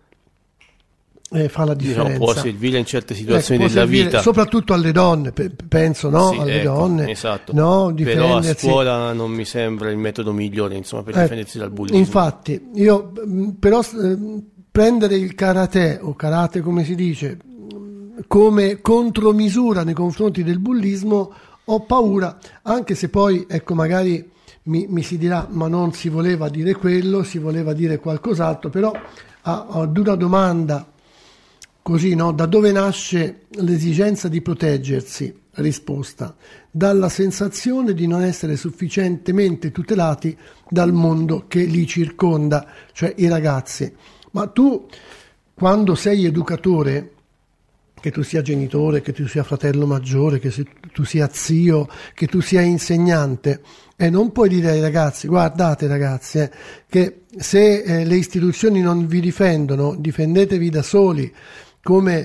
eh, fa la differenza. Diciamo, può servire in certe situazioni Ecco, può della servire vita. soprattutto alle donne, pe- penso, no? Sì, alle ecco, donne, esatto. no? Però a Difendersi. scuola non mi sembra il metodo migliore, insomma, per Eh, difendersi dal bullismo. Infatti, io mh, però eh, prendere il karate o karate come si dice mh, come contromisura nei confronti del bullismo ho paura, anche se poi ecco magari mi, mi si dirà ma non si voleva dire quello, si voleva dire qualcos'altro, però a- ad una domanda così, no? Da dove nasce l'esigenza di proteggersi? Risposta: dalla sensazione di non essere sufficientemente tutelati dal mondo che li circonda, cioè i ragazzi. Ma tu, quando sei educatore, che tu sia genitore, che tu sia fratello maggiore, che se tu sia zio, che tu sia insegnante, e non puoi dire ai ragazzi: guardate ragazzi, eh, che se eh, le istituzioni non vi difendono, difendetevi da soli, come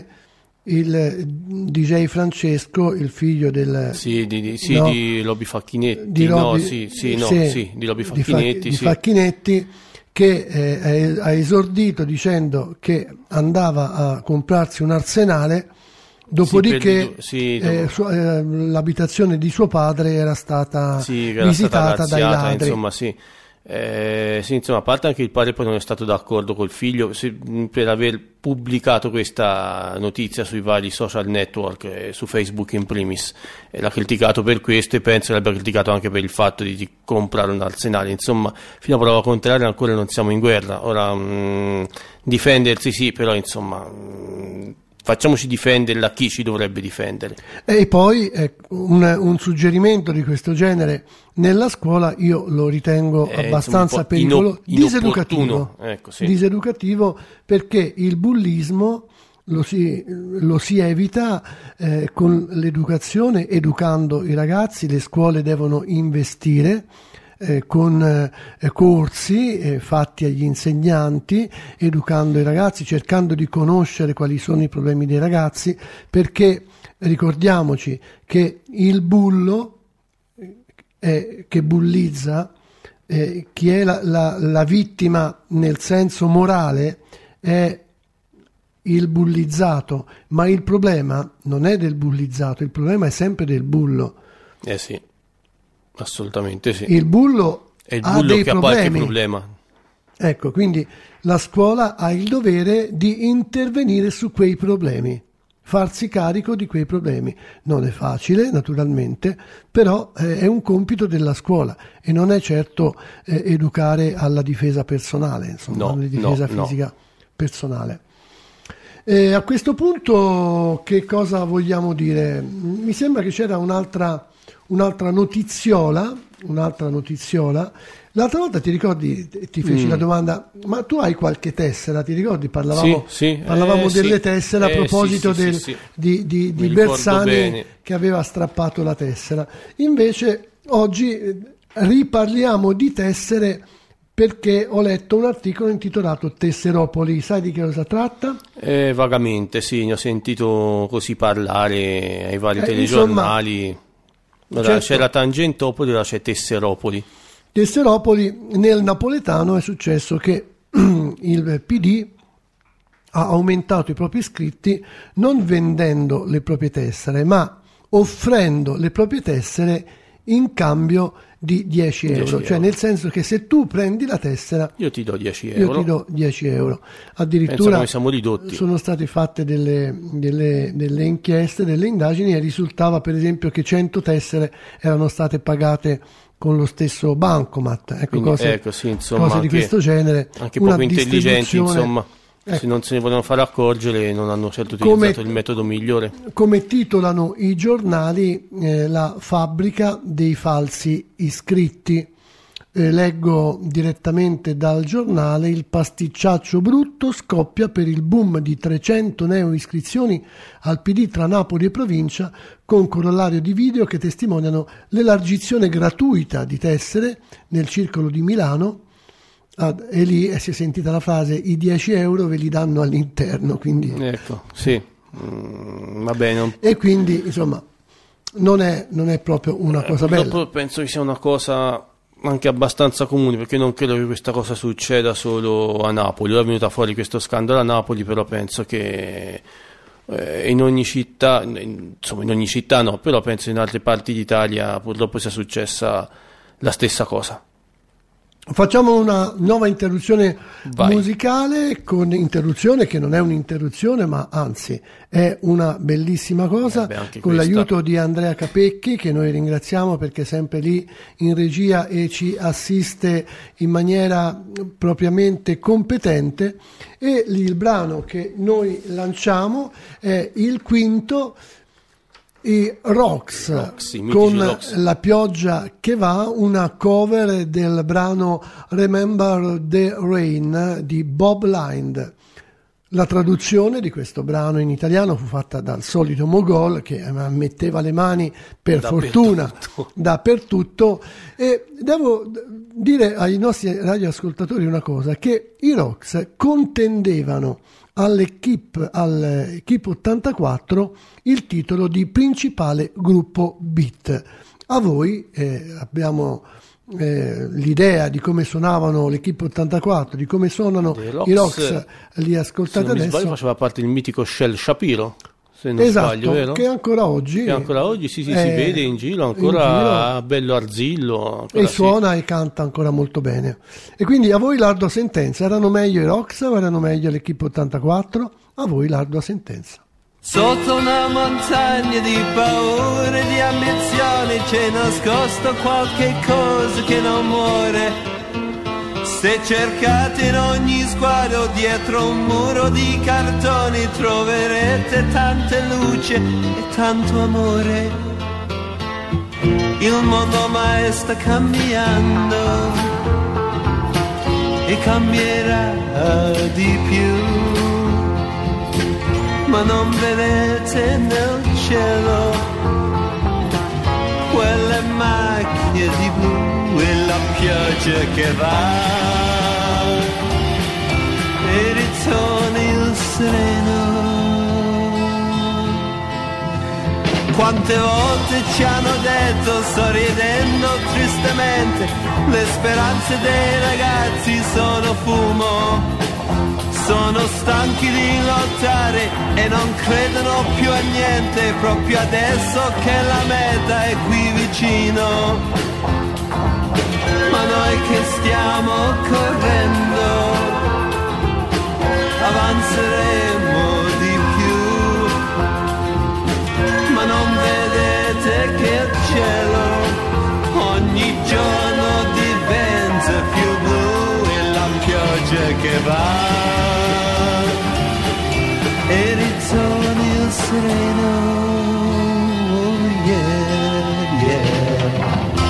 il D J Francesco, il figlio del Sì, di, di, sì, no, di Lobby Facchinetti, di no, Lobby- sì, sì, no, sì, sì, di Lobby di Fa- Facchinetti, di sì. Facchinetti, che eh, ha esordito dicendo che andava a comprarsi un arsenale, dopodiché Sì, per- sì, eh, dopo- sua- eh, l'abitazione di suo padre era stata Sì, che era visitata stata dai razziata, ladri. insomma, sì. Eh, sì, insomma, a parte anche il padre poi non è stato d'accordo col figlio se- per aver pubblicato questa notizia sui vari social network, eh, su Facebook in primis, e l'ha criticato per questo e penso l'abbia criticato anche per il fatto di, di comprare un arsenale. Insomma, fino a prova contraria ancora non siamo in guerra. Ora, mh, difendersi sì, però insomma, mh, facciamoci difendere da chi ci dovrebbe difendere. E poi ecco, un, un suggerimento di questo genere nella scuola io lo ritengo Eh, abbastanza insomma, un po' pericoloso, ino- diseducativo, inopportuno, ecco, sì. diseducativo, perché il bullismo lo si, lo si evita eh, con l'educazione, educando i ragazzi. Le scuole devono investire eh, con eh, corsi eh, fatti agli insegnanti, educando i ragazzi, cercando di conoscere quali sono i problemi dei ragazzi, perché ricordiamoci che il bullo eh, che bullizza, eh, chi è la, la, la vittima nel senso morale è il bullizzato, ma il problema non è del bullizzato, il problema è sempre del bullo. Eh sì, assolutamente sì. Il bullo È il ha bullo dei che ha qualche problemi. problema. Ecco, quindi la scuola ha il dovere di intervenire su quei problemi, farsi carico di quei problemi. Non è facile, naturalmente, però eh, è un compito della scuola e non è certo eh, educare alla difesa personale, insomma, No, alla difesa no, fisica personale. E a questo punto che cosa vogliamo dire? Mi sembra che c'era un'altra, un'altra notiziola, un'altra notiziola. L'altra volta ti ricordi, ti feci Mm. la domanda, ma tu hai qualche tessera? Ti ricordi? Parlavamo, Sì, sì, parlavamo eh, delle sì. tessere a Eh, proposito sì, sì, del- sì, sì. di, di, di Mi ricordo Bersani bene. che aveva strappato la tessera. Invece oggi eh, riparliamo di tessere perché ho letto un articolo intitolato Tesseropoli. Sai di che cosa tratta? Eh, vagamente, sì, ne ho sentito così parlare ai vari Eh, telegiornali. Ora, certo. c'è la Tangentopoli, ora c'è Tesseropoli. Tesseropoli, nel napoletano è successo che il P D ha aumentato i propri iscritti non vendendo le proprie tessere, ma offrendo le proprie tessere in cambio di dieci euro, dieci cioè euro. nel senso che se tu prendi la tessera Io ti do dieci euro. io ti do dieci euro. Pensa Addirittura come siamo ridotti. sono state fatte delle, delle, delle inchieste, delle indagini e risultava per esempio che cento tessere erano state pagate con lo stesso bancomat, ecco, Quindi, cose, ecco, sì, insomma, cose di anche- questo genere. Anche Una poco intelligenti, distribuzione- insomma. Ecco. Se non se ne vogliono fare accorgere, non hanno certo Come- utilizzato il metodo migliore. Come titolano i giornali, eh, la fabbrica dei falsi iscritti. Eh, leggo direttamente dal giornale: il pasticciaccio brutto scoppia per il boom di trecento neo-iscrizioni al P D tra Napoli e provincia, con corollario di video che testimoniano l'elargizione gratuita di tessere nel circolo di Milano. Ah, e lì eh, si è sentita la frase: i dieci euro ve li danno all'interno, quindi Ecco, sì. Mm, va bene. non- e quindi insomma non è, non è proprio una cosa bella. Purtroppo penso che sia una cosa anche abbastanza comune, perché non credo che questa cosa succeda solo a Napoli. Ora è venuta fuori questo scandalo a Napoli, però penso che eh, in ogni città, in- insomma in ogni città no, però penso in altre parti d'Italia purtroppo sia successa la stessa cosa. Facciamo una nuova interruzione Vai. musicale, con interruzione che non è un'interruzione, ma anzi è una bellissima cosa, Eh beh, anche con questa. l'aiuto di Andrea Capecchi, che noi ringraziamo perché è sempre lì in regia e ci assiste in maniera propriamente competente. E il brano che noi lanciamo è il quinto, i Rocks, Rocks, i mitici con Rocks. La pioggia che va, una cover del brano Remember the Rain di Bob Lind. La traduzione di questo brano in italiano fu fatta dal solito Mogol, che metteva le mani per Dappertutto. fortuna dappertutto. E devo dire ai nostri radioascoltatori una cosa, che i Rocks contendevano all'Equipe, all'Equipe ottantaquattro il titolo di principale gruppo beat. A voi eh, abbiamo eh, l'idea di come suonavano l'Equipe ottantaquattro, di come suonano Dei Rocks, i Rocks, li Se ascoltate non mi adesso. sbaglio faceva parte il mitico Shell Shapiro, se non Esatto, sbaglio, vero? che ancora oggi, Che ancora oggi sì, sì, si è vede in giro, in ancora giro, bello arzillo. Ancora e sì. suona e canta ancora molto bene. E quindi a voi l'ardua sentenza: erano meglio i Rocks o erano meglio l'Equipe ottantaquattro? A voi l'ardua sentenza. Sotto una montagna di paure, di ambizioni, c'è nascosto qualche cosa che non muore. Se cercate in ogni sguardo dietro un muro di cartoni, troverete tante luce e tanto amore. Il mondo mai sta cambiando e cambierà di più. Ma non vedete nel cielo quelle macchie di blu e la pioggia che va e ritorna il sereno. Quante volte ci hanno detto, sorridendo tristemente, le speranze dei ragazzi sono fumo. Sono stanchi di lottare e non credono più a niente, proprio adesso che la meta è qui vicino. Ma noi che stiamo correndo avanzeremo di più. Ma non vedete che il cielo ogni giorno diventa più blu e la pioggia che va e ritorna il sereno, oh yeah, yeah.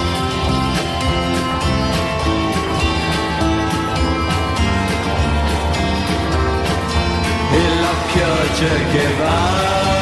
E la pioggia che va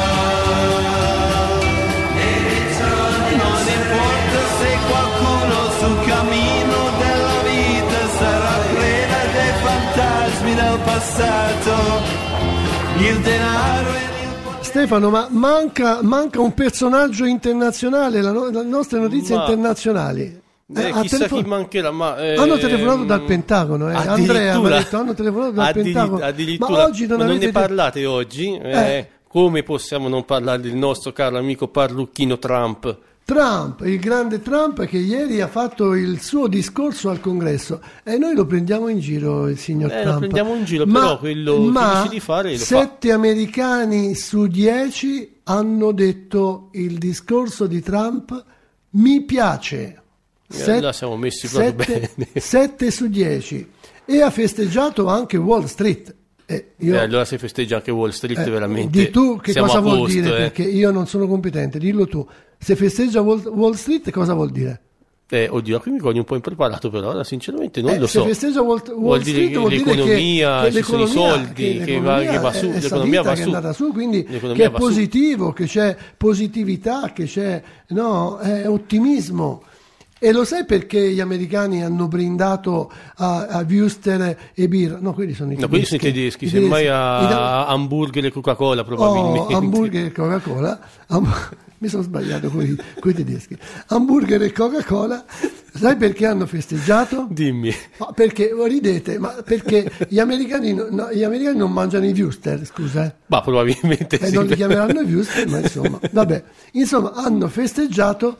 e ritorna, non importa se qualcuno sul cammino della vita sarà preda dei fantasmi del passato. Il denaro e Stefano, ma manca, manca un personaggio internazionale, la no- le nostre notizie Ma- internazionali. Eh, ha chissà telefon- chi mancherà, ma eh, Hanno telefonato dal Pentagono, eh. Andrea mi ha detto hanno telefonato dal Addiri- Pentagono. addirittura, Ma oggi non ma non avete ne parlate oggi? Eh, Eh. Come possiamo non parlare del nostro caro amico parrucchino Trump, Trump, il grande Trump che ieri ha fatto il suo discorso al Congresso e noi lo prendiamo in giro il signor eh, Trump. Lo prendiamo in giro, ma, però quello ma che dice di fare lo sette fa. americani su dieci hanno detto il discorso di Trump mi piace. Eh, allora siamo messi proprio sette, bene. sette su dieci e ha festeggiato anche Wall Street. Eh, io, eh, allora se festeggia anche Wall Street eh, veramente di tu che siamo cosa a vuol posto, dire? eh. Perché io non sono competente, dillo tu. Se festeggia Wall, Wall Street cosa vuol dire? Eh, oddio, qui mi cogli un po' impreparato, però ora sinceramente non Eh, lo se so. festeggia Wall, Wall Vuol dire Street che vuol dire l'economia, che, che ci sono i l'economia- soldi, che che va, che va su, è l'economia va salita, che è su. andata su, quindi L'economia che è va su. positivo, che c'è positività, che c'è no, è ottimismo. E lo sai perché gli americani hanno brindato a, a Wuster e birra? No, quelli sono i No, tedeschi. quelli sono i tedeschi, I semmai tedeschi. I da- a hamburger e Coca-Cola probabilmente. Oh, hamburger e Coca-Cola. Am- mi sono sbagliato con i, con i tedeschi. Hamburger e Coca-Cola. Sai perché hanno festeggiato? Dimmi. Ma perché ridete? Ma perché gli americani, no- no, gli americani non mangiano i Wuster, scusa, eh? Ma probabilmente E sì. non li chiameranno i Wuster, ma insomma, vabbè. Insomma, hanno festeggiato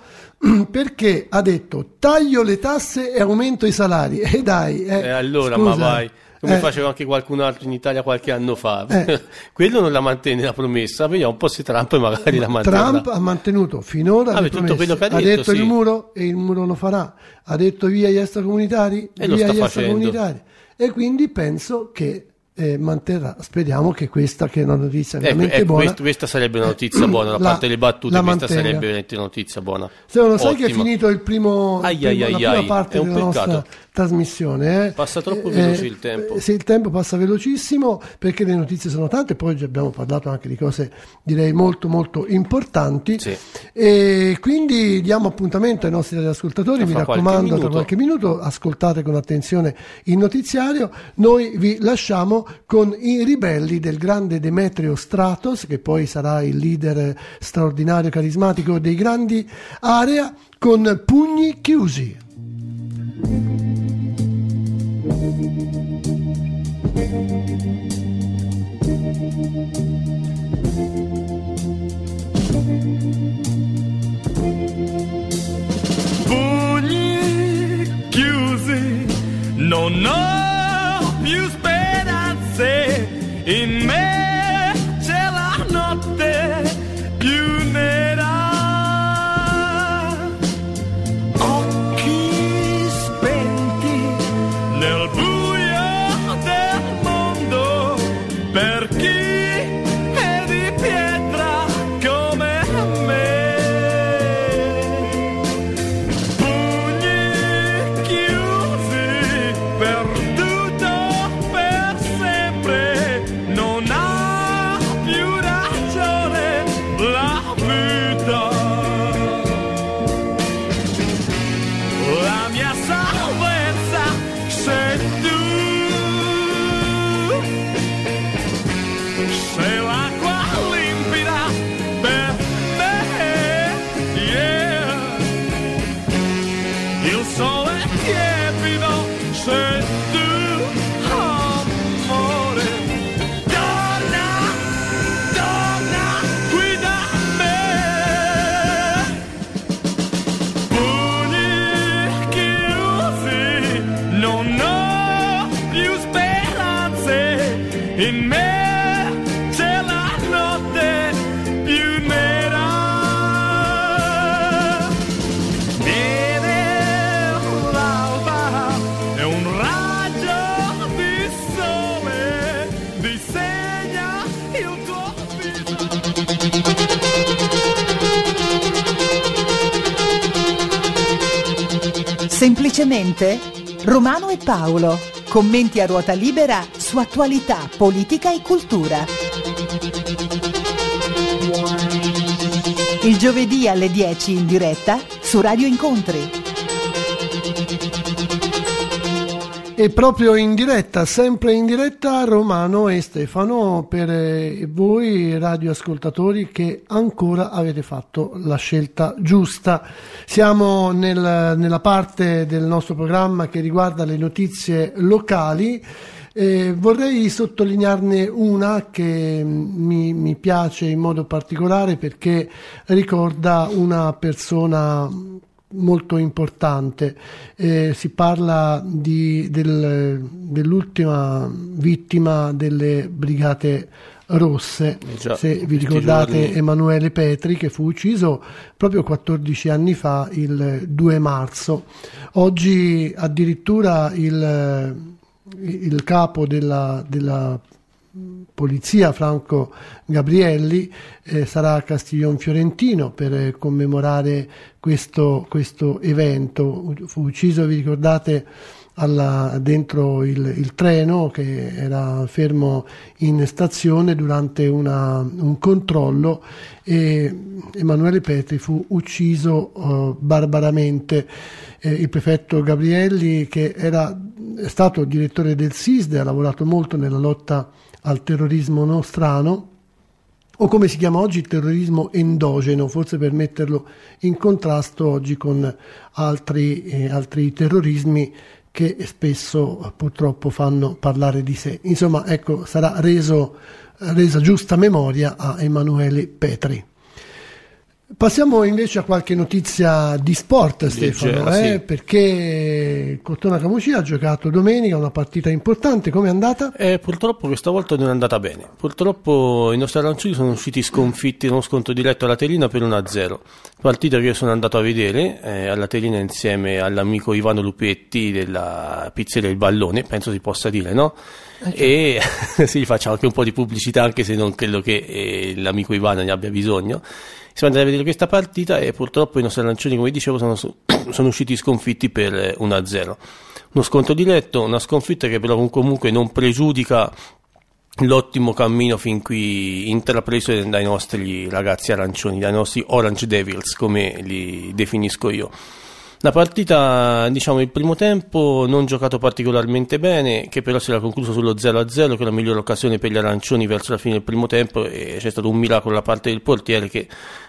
perché ha detto taglio le tasse e aumento i salari. E dai, eh, Eh, allora, scusa, ma vai. Come eh, faceva anche qualcun altro in Italia qualche anno fa. Eh. Quello non la mantenne la promessa, vediamo un po' se Trump magari la manterrà. Trump ha mantenuto finora Ah, le tutto promesse. quello che ha ha detto, detto sì. il muro e il muro lo farà, ha detto via gli extracomunitari, E lo via sta gli facendo. extracomunitari, e quindi penso che eh, manterrà, speriamo che questa che è una notizia Ecco, veramente ecco, buona quest- questa sarebbe una notizia buona, da la- parte delle battute, la questa mantenga. sarebbe veramente una notizia buona. Stefano, sai che è Ottima. finito il primo, il Ai, primo- ai, la ai, prima ai, parte è un della peccato. nostra trasmissione. eh. Passa troppo Eh, veloce eh, il tempo. Sì, il tempo passa velocissimo perché le notizie sono tante, poi già abbiamo parlato anche di cose direi molto molto importanti. Sì. E quindi diamo appuntamento ai nostri ascoltatori, Tra mi qualche raccomando, tra minuto. qualche minuto ascoltate con attenzione il notiziario. Noi vi lasciamo con i ribelli del grande Demetrio Stratos, che poi sarà il leader straordinario carismatico dei grandi Area, con Pugni chiusi. Pugni chiusi, non ho più speranze, in me c'è la notte più nera. Occhi spenti nel buio del mondo, per chi è di pietra come me. Pugni chiusi, perduto per sempre, non ha più ragione la vita. La mia salvezza sei tu, sei l'acqua limpida per me, yeah. Il sole tiepido sei tu, amore. Torna, torna qui da me. Pugni chiusi, non ho più speranze, in me c'è la notte più nera. Viene l'alba e un raggio di sole disegna il tuo viso. Semplicemente Romano e Paolo. Commenti a ruota libera su attualità, politica e cultura. Il giovedì alle dieci in diretta su Radio Incontri. E proprio in diretta, sempre in diretta, Romano e Stefano, per eh, voi radioascoltatori che ancora avete fatto la scelta giusta. Siamo nel, nella parte del nostro programma che riguarda le notizie locali. Eh, vorrei sottolinearne una che mi, mi piace in modo particolare perché ricorda una persona molto importante. Eh, si parla di, del, dell'ultima vittima delle Brigate Rosse. Già, se vi ricordate giorni. Emanuele Petri, che fu ucciso proprio quattordici anni fa, il due marzo. Oggi addirittura il, il capo della, della polizia, Franco Gabrielli, eh, sarà a Castiglion Fiorentino per eh, commemorare questo, questo evento. Fu ucciso, vi ricordate, alla, dentro il, il treno che era fermo in stazione durante una, un controllo, e Emanuele Petri fu ucciso uh, barbaramente. Eh, il prefetto Gabrielli, che era è stato direttore del SISDE, ha lavorato molto nella lotta al terrorismo nostrano, o come si chiama oggi, terrorismo endogeno, forse per metterlo in contrasto oggi con altri, eh, altri terrorismi che spesso purtroppo fanno parlare di sé. Insomma, ecco, sarà reso, resa giusta memoria a Emanuele Petri. Passiamo invece a qualche notizia di sport, Stefano, Leggera, eh, sì. Perché Cortona Camucia ha giocato domenica una partita importante. Come è andata? Eh, purtroppo questa volta non è andata bene. Purtroppo i nostri arancioni sono usciti sconfitti in uno scontro diretto alla Terina per uno a zero. Partita che io sono andato a vedere eh, alla Terina insieme all'amico Ivano Lupetti della pizzeria Il Ballone, penso si possa dire, no? E sì, facciamo anche un po' di pubblicità, anche se non credo che eh, l'amico Ivano ne abbia bisogno. Siamo andati a vedere questa partita e purtroppo i nostri arancioni, come dicevo, sono, sono usciti sconfitti per uno a zero. Uno scontro diretto, una sconfitta che però comunque non pregiudica l'ottimo cammino fin qui intrapreso dai nostri ragazzi arancioni, dai nostri Orange Devils, come li definisco io. La partita, diciamo, il primo tempo non giocato particolarmente bene, che però si era concluso sullo zero a zero, che è la migliore occasione per gli arancioni verso la fine del primo tempo, e c'è stato un miracolo da parte del portiere che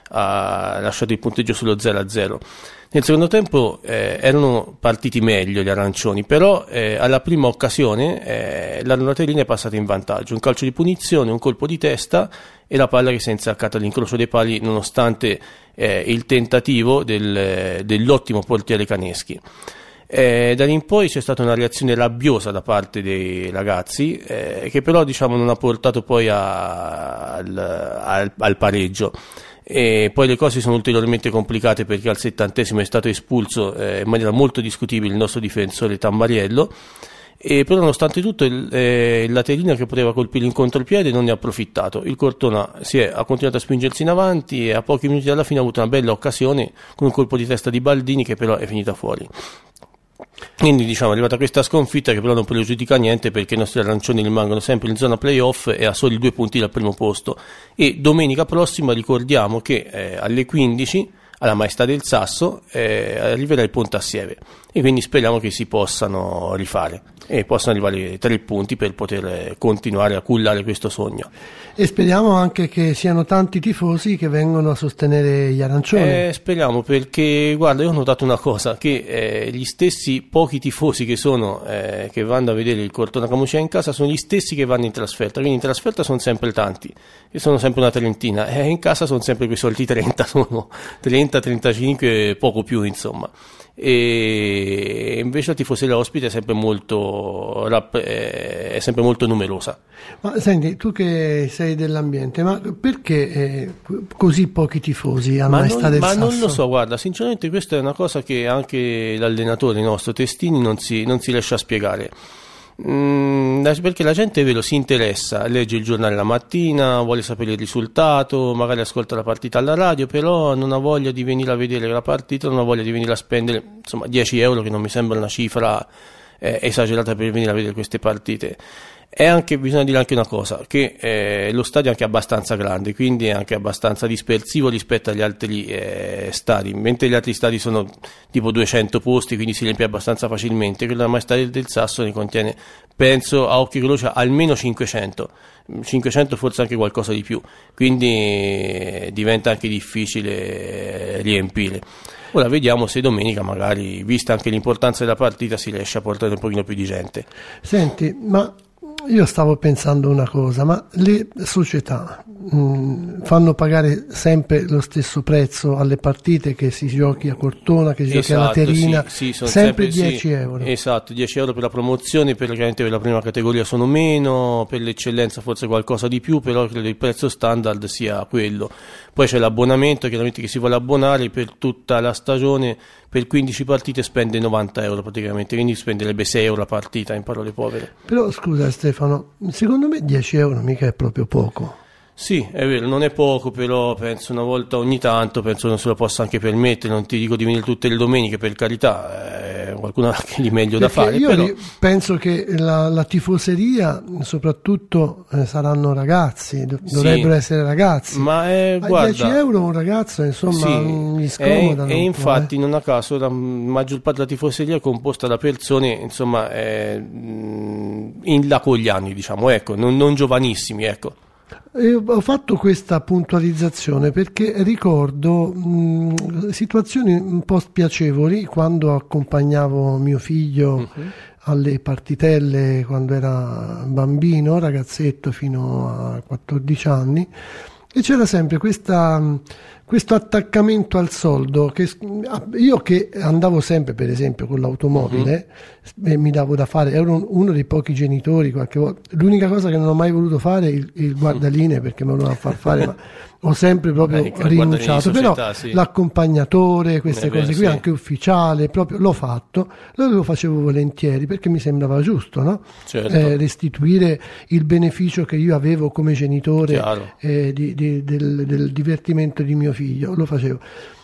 ha lasciato il punteggio sullo zero a zero. Nel secondo tempo eh, erano partiti meglio gli arancioni, però eh, alla prima occasione eh, la Terina è passata in vantaggio, un calcio di punizione, un colpo di testa e la palla che si è insaccata all'incrocio dei pali nonostante eh, il tentativo del, dell'ottimo portiere Caneschi. Eh, da lì in poi c'è stata una reazione rabbiosa da parte dei ragazzi eh, che però, diciamo, non ha portato poi a, al, al, al pareggio. E poi le cose sono ulteriormente complicate perché al settantesimo è stato espulso eh, in maniera molto discutibile il nostro difensore Tambariello, e però nonostante tutto il, eh, la Terina, che poteva colpire in contropiede, non ne ha approfittato. Il Cortona si è, ha continuato a spingersi in avanti e a pochi minuti dalla fine ha avuto una bella occasione con un colpo di testa di Baldini che però è finita fuori. Quindi, diciamo, è arrivata questa sconfitta che però non pregiudica niente, perché i nostri arancioni rimangono sempre in zona playoff e a soli due punti dal primo posto. E domenica prossima ricordiamo che eh, alle quindici alla Maestà del Sasso eh, arriverà il Pontassieve, e quindi speriamo che si possano rifare e possano arrivare tre punti per poter continuare a cullare questo sogno. E speriamo anche che siano tanti tifosi che vengono a sostenere gli arancioni. Eh, speriamo, perché guarda, io ho notato una cosa, che eh, gli stessi pochi tifosi che sono eh, che vanno a vedere il Cortona Camucia in casa sono gli stessi che vanno in trasferta, quindi in trasferta sono sempre tanti, e sono sempre una trentina, e in casa sono sempre quei soliti trenta, sono trenta trentacinque, poco più, insomma. E invece la tifoseria ospite è sempre molto è sempre molto numerosa. Ma senti, tu che sei dell'ambiente, ma perché eh, così pochi tifosi alla Maestà del ma Sasso? Ma non lo so, guarda, sinceramente questa è una cosa che anche l'allenatore nostro Testini non si, non si riesce a spiegare. Mm, perché la gente, è vero, si interessa, legge il giornale la mattina, vuole sapere il risultato, magari ascolta la partita alla radio, però non ha voglia di venire a vedere la partita, non ha voglia di venire a spendere, insomma, dieci euro, che non mi sembra una cifra eh, esagerata per venire a vedere queste partite. E anche, bisogna dire anche una cosa, che eh, lo stadio è anche abbastanza grande, quindi è anche abbastanza dispersivo rispetto agli altri eh, stadi, mentre gli altri stadi sono tipo duecento posti, quindi si riempie abbastanza facilmente. Quello della Maestà del Sasso ne contiene, penso a occhio e croce, almeno cinquecento, cinquecento forse anche qualcosa di più, quindi eh, diventa anche difficile eh, riempire. Ora vediamo se domenica, magari, vista anche l'importanza della partita, si riesce a portare un pochino più di gente. Senti, ma io stavo pensando una cosa, ma le società mh, fanno pagare sempre lo stesso prezzo alle partite, che si giochi a Cortona, che si giochi Esatto, a Laterina, sì, sì, sono sempre, sempre dieci sì, euro. Esatto, dieci euro per la promozione, per, per la prima categoria sono meno, per l'eccellenza forse qualcosa di più, però credo il prezzo standard sia quello. Poi c'è l'abbonamento, chiaramente, che si vuole abbonare per tutta la stagione, per quindici partite spende novanta euro praticamente, quindi spenderebbe sei euro a partita, in parole povere. Però scusa Stefano, secondo me dieci euro mica è proprio poco. Sì, è vero, non è poco, però penso una volta ogni tanto, penso non se lo possa anche permettere, non ti dico di venire tutte le domeniche, per carità, eh, qualcuno ha anche di meglio da Perché fare. Io però... ri- penso che la, la tifoseria, soprattutto eh, saranno ragazzi, do- Sì. dovrebbero essere ragazzi. Ma è, A guarda, dieci euro un ragazzo, insomma, sì, mi scomodano. e, e un po', infatti eh. non a caso la maggior parte della tifoseria è composta da persone, insomma, eh, in là con gli anni, diciamo, ecco, non, non giovanissimi, ecco. E ho fatto questa puntualizzazione perché ricordo mh, situazioni un po' spiacevoli quando accompagnavo mio figlio uh-huh. alle partitelle quando era bambino, ragazzetto fino a quattordici anni, e c'era sempre questa, questo attaccamento al soldo che io, che andavo sempre per esempio con l'automobile, uh-huh. e mi davo da fare, ero uno dei pochi genitori qualche volta, l'unica cosa che non ho mai voluto fare è il, il guardalinee, perché me lo volevano far fare, ma ho sempre proprio Beh, rinunciato, società, però sì. l'accompagnatore, queste Eh beh, cose qui, sì. anche ufficiale, proprio l'ho fatto, lo facevo volentieri perché mi sembrava giusto, no? Certo. eh, restituire il beneficio che io avevo come genitore eh, di, di, del, del divertimento di mio figlio, lo facevo.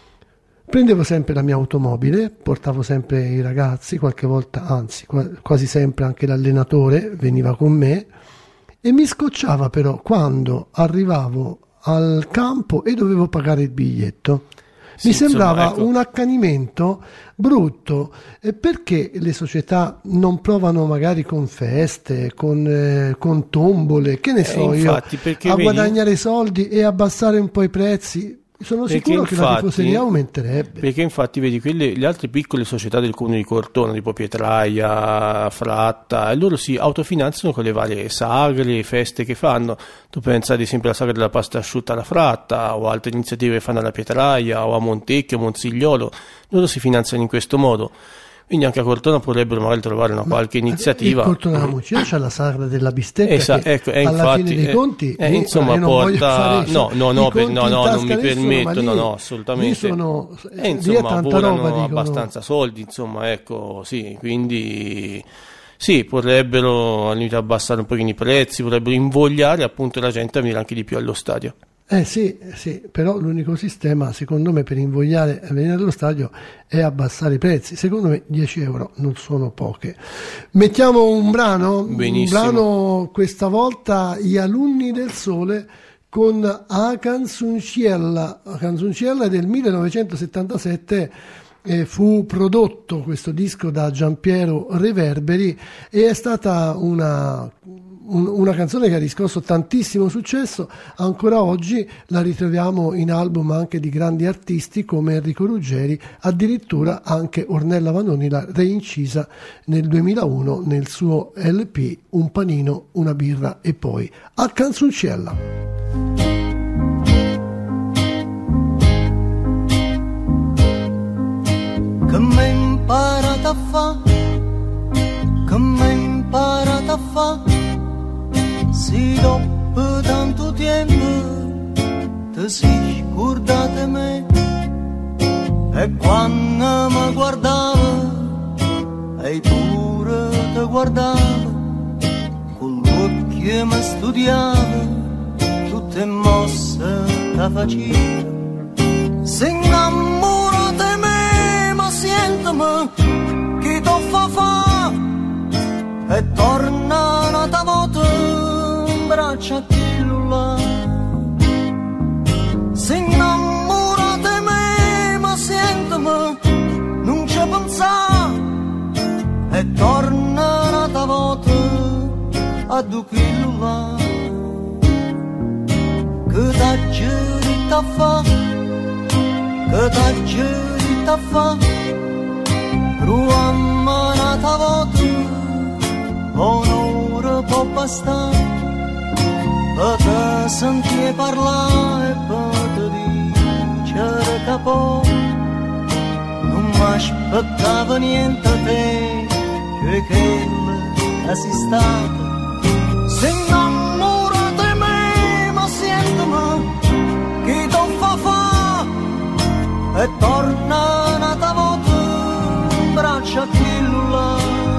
Prendevo sempre la mia automobile, portavo sempre i ragazzi, qualche volta, anzi quasi sempre anche l'allenatore veniva con me, e mi scocciava però quando arrivavo al campo e dovevo pagare il biglietto. Sì, mi sembrava insomma, ecco. un accanimento brutto, eh, perché le società non provano magari con feste, con, eh, con tombole, che ne so eh, io, infatti, a vedi, guadagnare soldi e abbassare un po' i prezzi. Sono perché sicuro che la infatti, tifoseria aumenterebbe. Perché infatti vedi quelle, le altre piccole società del comune di Cortona, tipo Pietraia, Fratta, e loro si autofinanziano con le varie sagre, feste che fanno. Tu pensa ad esempio alla sagra della pasta asciutta alla Fratta, o altre iniziative che fanno alla Pietraia o a Montecchio, Monsigliolo, loro si finanziano in questo modo. Quindi anche a Cortona potrebbero magari trovare una qualche Ma iniziativa. Il Cortona della Mucina c'è la sagra della bistecca, Esa, che ecco, eh, alla infatti, fine dei eh, conti eh, lì, insomma, io non voglio porta fare no no no, i per, conti no, in no tasca non mi nessuno, permetto, ma lì- no no lì assolutamente sono, eh, lì è insomma tanta roba, volano dicono. abbastanza soldi, insomma, ecco, sì, quindi sì, potrebbero al limite abbassare un pochino i prezzi, potrebbero invogliare appunto la gente a venire anche di più allo stadio. Eh sì, sì, però l'unico sistema secondo me per invogliare a venire allo stadio è abbassare i prezzi. Secondo me dieci euro non sono poche. Mettiamo un brano, Benissimo. un brano questa volta Gli alunni del sole con A Canzonciella. A Canzonciella è del millenovecentosettantasette. Eh, fu prodotto questo disco da Giampiero Reverberi e è stata una, un, una canzone che ha riscosso tantissimo successo. Ancora oggi la ritroviamo in album anche di grandi artisti come Enrico Ruggeri, addirittura anche Ornella Vanoni l'ha reincisa nel duemilauno nel suo L P Un panino, una birra e poi A Canzoncella. Che m'hai imparato a fa, che m'hai imparato a fa, se dopo tanto tempo ti sei scordata me, e quando mi guardava e pure ti guardava, con l'occhio mi studiava tutte mosse che faceva, se innamorata me. Sentimi che t'ho fa fa e torna una volta braccia a chi là. Se innamora di me, ma sentimi, non ci pensa, e torna un'altra volta a due chili là. Che t'ha girita a fa, che t'ha girita a fa, ruamma un'altra volta, un'ora può bastare, per te sentire parlare e per te dicere che poi non mi aspettava niente a te, che quella si stata. Se innamora di me, ma sentimi, che t'ho fa fa, e torna un'altra volta in braccia a chi là.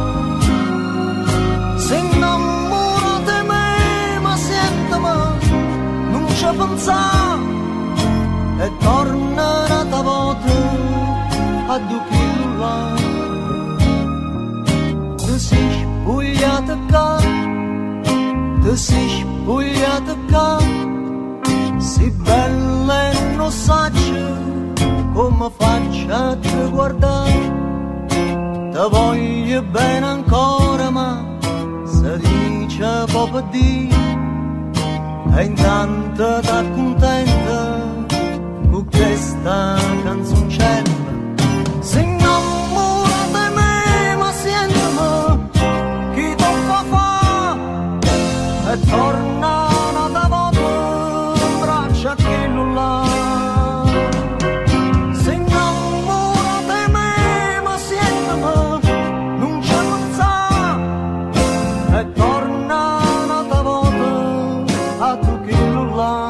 Se innamora di me, ma sentimi, non ci pensa, e torna un'altra volta a due chili là. Ti sei spogliata qua, ti sei spogliata qua, si bella e non saggio come faccio a te guardare. Ti voglio bene ancora, ma se dice proprio di, e intanto t'accontenta con questa canzoncella. Se innamora di me, ma sentimi, chi t'ho fa fa, e torna un'altra volta in braccia a chi là. Se innamora di me, ma sentimi, non ci pensa, e torna un'altra volta a tu chi là.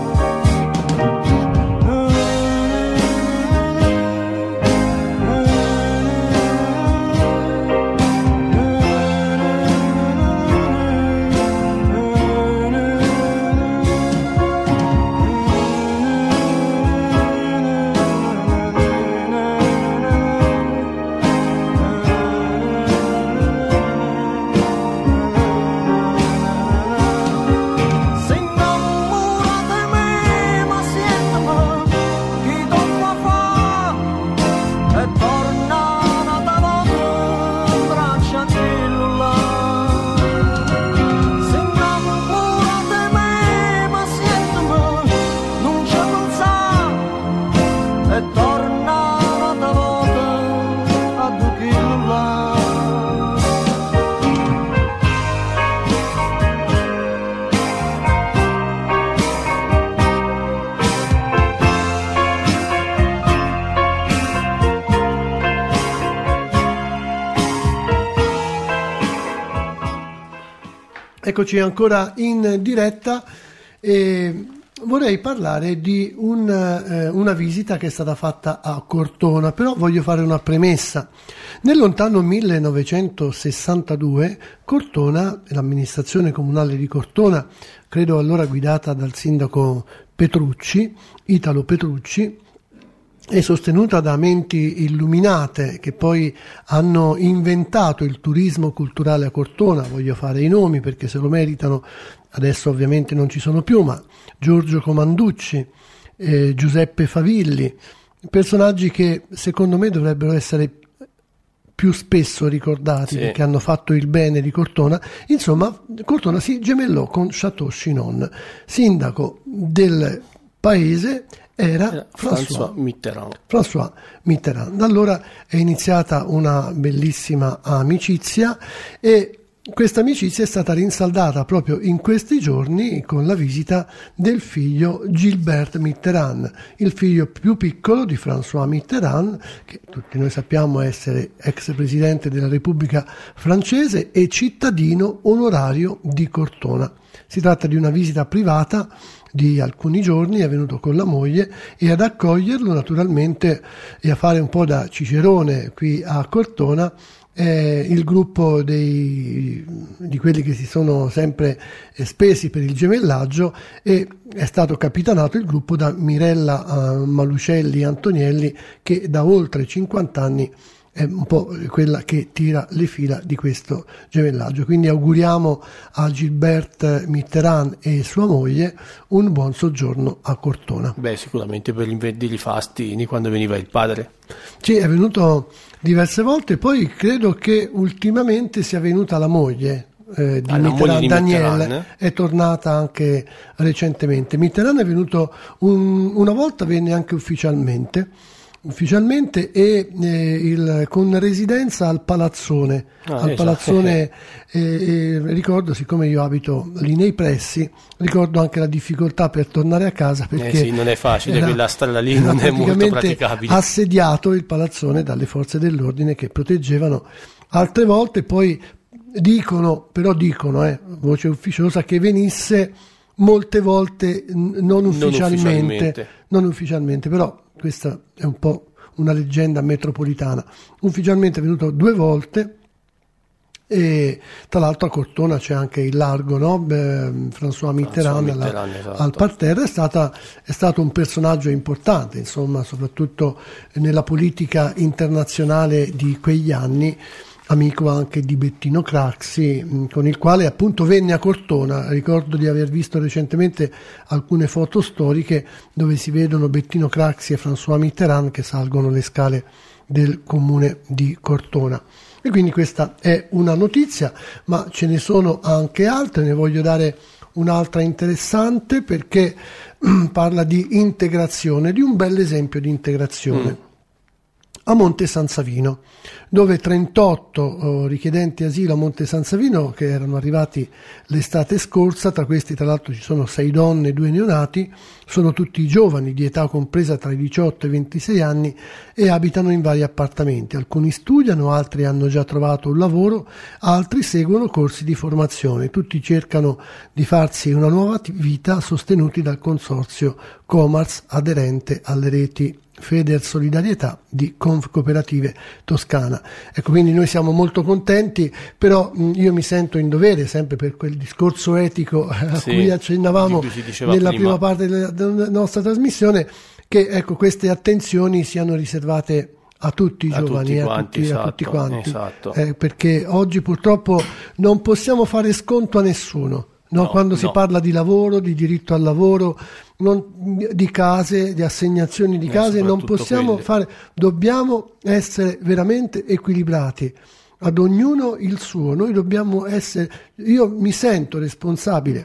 Eccoci ancora in diretta e vorrei parlare di un, eh, una visita che è stata fatta a Cortona, però voglio fare una premessa. Nel lontano millenovecentosessantadue Cortona, l'amministrazione comunale di Cortona, credo allora guidata dal sindaco Petrucci, Italo Petrucci, è sostenuta da menti illuminate che poi hanno inventato il turismo culturale a Cortona. Voglio fare i nomi perché se lo meritano, adesso ovviamente non ci sono più, ma Giorgio Comanducci, eh, Giuseppe Favilli, personaggi che secondo me dovrebbero essere più spesso ricordati, sì, perché hanno fatto il bene di Cortona. Insomma, Cortona si gemellò con Chateau Chinon. Sindaco del paese era François Mitterrand. François Mitterrand. Da allora è iniziata una bellissima amicizia e questa amicizia è stata rinsaldata proprio in questi giorni con la visita del figlio Gilbert Mitterrand, il figlio più piccolo di François Mitterrand, che tutti noi sappiamo essere ex presidente della Repubblica francese e cittadino onorario di Cortona. Si tratta di una visita privata di alcuni giorni, è venuto con la moglie e ad accoglierlo naturalmente e a fare un po' da cicerone qui a Cortona eh, il gruppo dei, di quelli che si sono sempre spesi per il gemellaggio, e è stato capitanato il gruppo da Mirella eh, Malucelli Antonielli, che da oltre cinquanta anni è un po' quella che tira le fila di questo gemellaggio. Quindi auguriamo a Gilbert Mitterrand e sua moglie un buon soggiorno a Cortona. Beh, sicuramente per l'invendere i fastini quando veniva il padre. Sì, è venuto diverse volte, poi credo che ultimamente sia venuta la moglie eh, di Ah, la Mitterrand, moglie di Danielle, Mitterrand. è tornata anche recentemente. Mitterrand è venuto un- una volta, venne anche ufficialmente ufficialmente e eh, il, con residenza al Palazzone Ah, al esatto. Palazzone eh, eh, ricordo, siccome io abito lì nei pressi, ricordo anche la difficoltà per tornare a casa, perché Eh sì, non è facile, era- quella strada lì era non è molto praticamente praticabile. assediato il Palazzone dalle forze dell'ordine che proteggevano. Altre volte poi dicono, però dicono, eh, voce ufficiosa, che venisse molte volte n- non ufficialmente, ufficialmente. non ufficialmente, però questa è un po' una leggenda metropolitana. Ufficialmente è venuto due volte, e tra l'altro a Cortona c'è anche il largo, no? Beh, François Mitterrand, alla- Mitterrand, esatto. al parterre. È, stata, è stato un personaggio importante, insomma, soprattutto nella politica internazionale di quegli anni, amico anche di Bettino Craxi, mh, con il quale appunto venne a Cortona. Ricordo di aver visto recentemente alcune foto storiche dove si vedono Bettino Craxi e François Mitterrand che salgono le scale del comune di Cortona. E quindi questa è una notizia, ma ce ne sono anche altre. Ne voglio dare un'altra interessante, perché parla di integrazione, di un bel esempio di integrazione. Mm. A Monte San Savino, dove trentotto oh, richiedenti asilo a Monte San Savino, che erano arrivati l'estate scorsa, tra questi tra l'altro ci sono sei donne e due neonati, sono tutti giovani di età compresa tra i diciotto e i ventisei anni e abitano in vari appartamenti. Alcuni studiano, altri hanno già trovato un lavoro, altri seguono corsi di formazione. Tutti cercano di farsi una nuova t- vita, sostenuti dal consorzio Comars aderente alle reti Feder Solidarietà di Conf Cooperative Toscana. Ecco, quindi noi siamo molto contenti, però mh, io mi sento in dovere, sempre per quel discorso etico a Sì, cui accennavamo di cui si diceva nella prima. prima parte della, della nostra trasmissione, che ecco, queste attenzioni siano riservate a tutti i A giovani, tutti a, quanti, tutti, a esatto, tutti quanti, esatto. Eh, perché oggi purtroppo non possiamo fare sconto a nessuno. No, No, quando si no. parla di lavoro, di diritto al lavoro, non- di case, di assegnazioni di Eh, case, non soprattutto possiamo quelle. fare, dobbiamo essere veramente equilibrati, ad ognuno il suo. Noi dobbiamo essere, io mi sento responsabile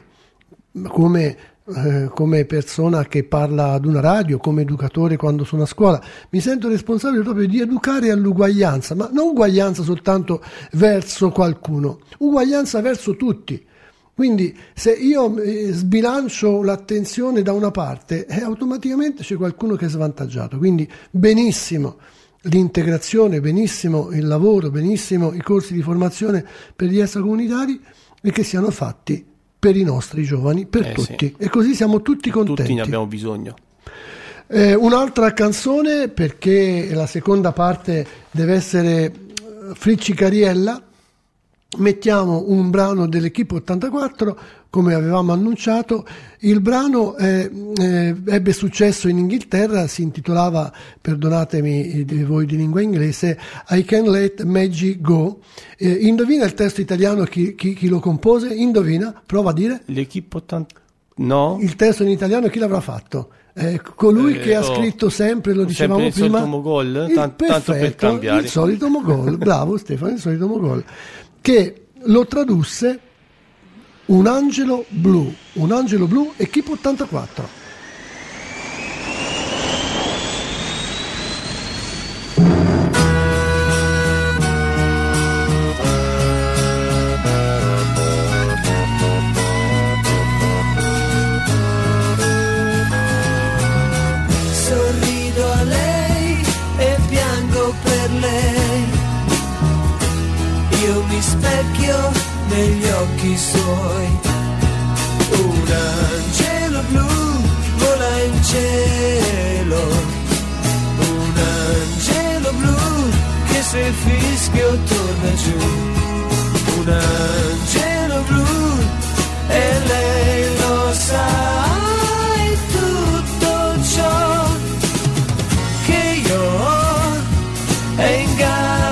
come, eh, come persona che parla ad una radio, come educatore quando sono a scuola, mi sento responsabile proprio di educare all'uguaglianza, ma non uguaglianza soltanto verso qualcuno, uguaglianza verso tutti. Quindi se io eh, sbilancio l'attenzione da una parte, eh, automaticamente c'è qualcuno che è svantaggiato. Quindi benissimo l'integrazione, benissimo il lavoro, benissimo i corsi di formazione per gli extracomunitari, e che siano fatti per i nostri giovani, per Eh, tutti. sì. E così siamo tutti contenti. Tutti ne abbiamo bisogno. Eh, un'altra canzone, perché la seconda parte deve essere eh, Friccicariella. Mettiamo un brano dell'Equipe ottantaquattro, come avevamo annunciato. Il brano eh, eh, ebbe successo in Inghilterra, si intitolava, perdonatemi di voi di lingua inglese, I Can't Let Maggie Go. Eh, indovina il testo italiano, chi, chi, chi lo compose? Indovina, prova a dire. L'Equipe ottanta... No? Il testo in italiano chi l'avrà fatto? Eh, colui Eh, che ha oh, scritto sempre, lo dicevamo sempre il prima, solito Mogol, il tan- tanto per perfetto, cambiare. il solito Mogol, bravo Stefano, il solito Mogol, che lo tradusse Un angelo blu, un angelo blu, Equipe ottantaquattro. Sorrido a lei e piango per lei. Io mi specchio negli occhi suoi. Un angelo blu vola in cielo. Un angelo blu che se il fischio torna giù. Un angelo blu e lei lo sa. E tutto ciò che io ho è in gara.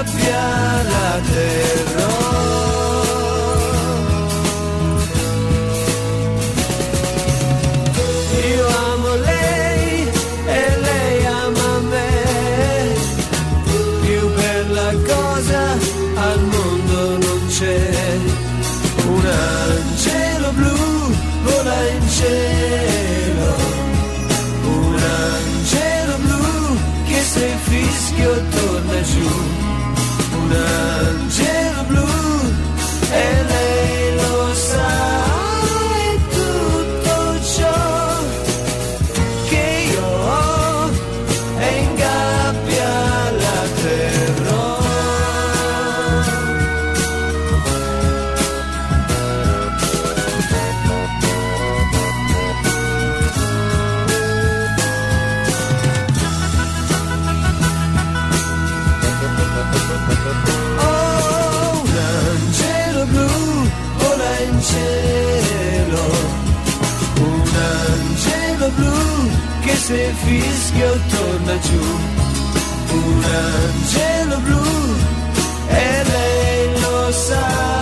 cielo, un angelo blu che se fischia o torna giù, un angelo blu e lei lo sa.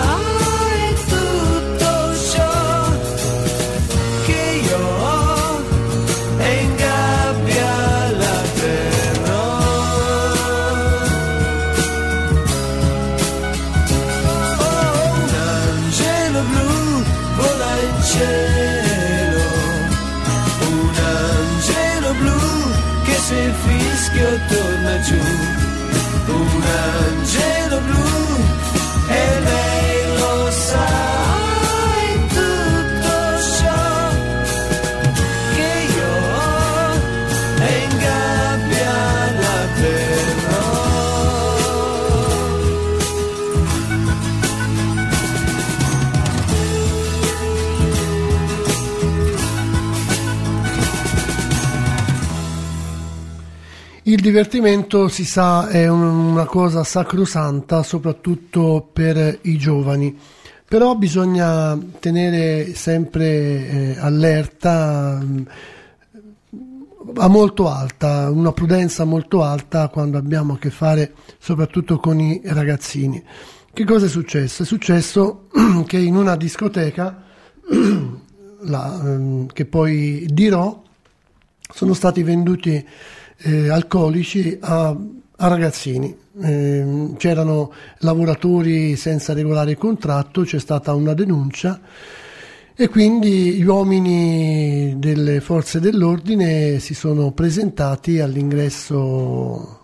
Tutto ciò che io ho è in gabbia la terrò. Oh, un angelo blu vola in cielo, un angelo blu che se fischia o torna giù, un angelo blu e lei lo sa. Tutto ciò che io ho è in gabbia la terrò. Il divertimento, si sa, è un- una cosa sacrosanta, soprattutto per i giovani, però bisogna tenere sempre eh, allerta, mh, a molto alta, una prudenza molto alta quando abbiamo a che fare soprattutto con i ragazzini. Che cosa è successo? È successo che in una discoteca, la, ehm, che poi dirò, sono stati venduti eh, alcolici a, a ragazzini. Eh, c'erano lavoratori senza regolare contratto, c'è stata una denuncia e quindi gli uomini delle forze dell'ordine si sono presentati all'ingresso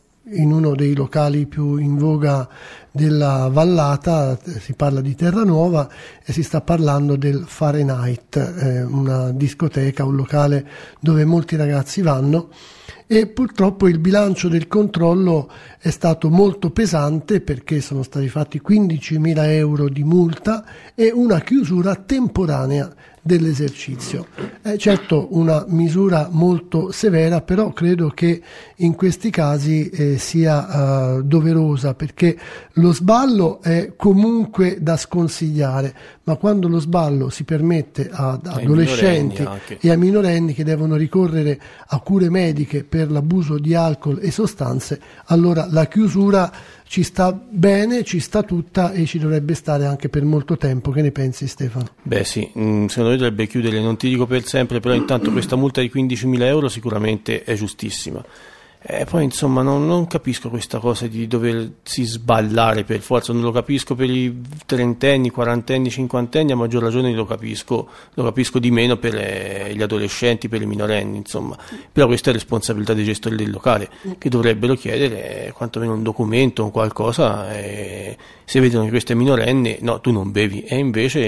in uno dei locali più in voga della vallata, si parla di Terranuova e si sta parlando del Fahrenheit, eh, una discoteca, un locale dove molti ragazzi vanno, e purtroppo il bilancio del controllo è stato molto pesante perché sono stati fatti quindicimila euro di multa e una chiusura temporanea dell'esercizio. È certo una misura molto severa, però credo che in questi casi eh, sia eh, doverosa, perché lo sballo è comunque da sconsigliare, ma quando lo sballo si permette ad Ai adolescenti minorenni anche. e ai minorenni che devono ricorrere a cure mediche per l'abuso di alcol e sostanze, allora la chiusura ci sta bene, ci sta tutta e ci dovrebbe stare anche per molto tempo. Che ne pensi, Stefano? Beh sì, mh, secondo me dovrebbe chiudere, non ti dico per sempre, però intanto questa multa di quindicimila euro sicuramente è giustissima. E poi insomma non, non capisco questa cosa di doversi sballare per forza, non lo capisco per i trentenni, quarantenni, cinquantenni, a maggior ragione lo capisco, lo capisco di meno per eh, gli adolescenti, per i minorenni, insomma. Però questa è responsabilità dei gestori del locale, che dovrebbero chiedere eh, quantomeno un documento o qualcosa, eh, se vedono che questo è minorenne, no, tu non bevi, e invece,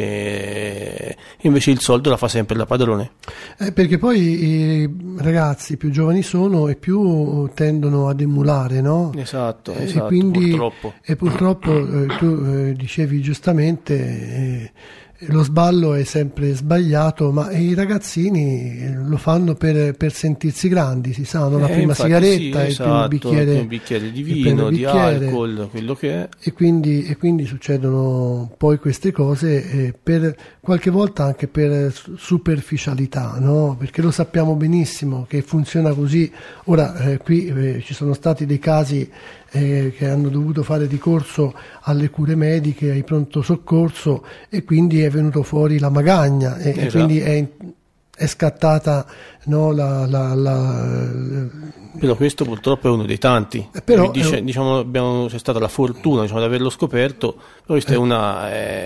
eh, invece il soldo la fa sempre la padrone. Eh, perché poi i ragazzi più giovani sono e più tendono ad emulare, no? Esatto, Eh, esatto, e quindi, purtroppo. E purtroppo eh, tu eh, dicevi giustamente, eh, lo sballo è sempre sbagliato, ma i ragazzini eh, lo fanno per, per sentirsi grandi, si sa, no? La Eh, prima infatti sigaretta, sì, il esatto, primo bicchiere, un bicchiere di il primo vino, di bicchiere. alcol, quello che è. E quindi, e quindi succedono poi queste cose eh, per qualche volta anche per su- superficialità, no? Perché lo sappiamo benissimo che funziona così. Ora eh, qui eh, ci sono stati dei casi eh, che hanno dovuto fare ricorso alle cure mediche, ai pronto soccorso, e quindi è venuto fuori la magagna e, e Esatto. quindi è, è scattata, no, la, la, la, Però questo purtroppo è uno dei tanti. Eh, però Dice- è un- diciamo, abbiamo, c'è stata la fortuna, diciamo, di averlo scoperto, però questa Eh. è una,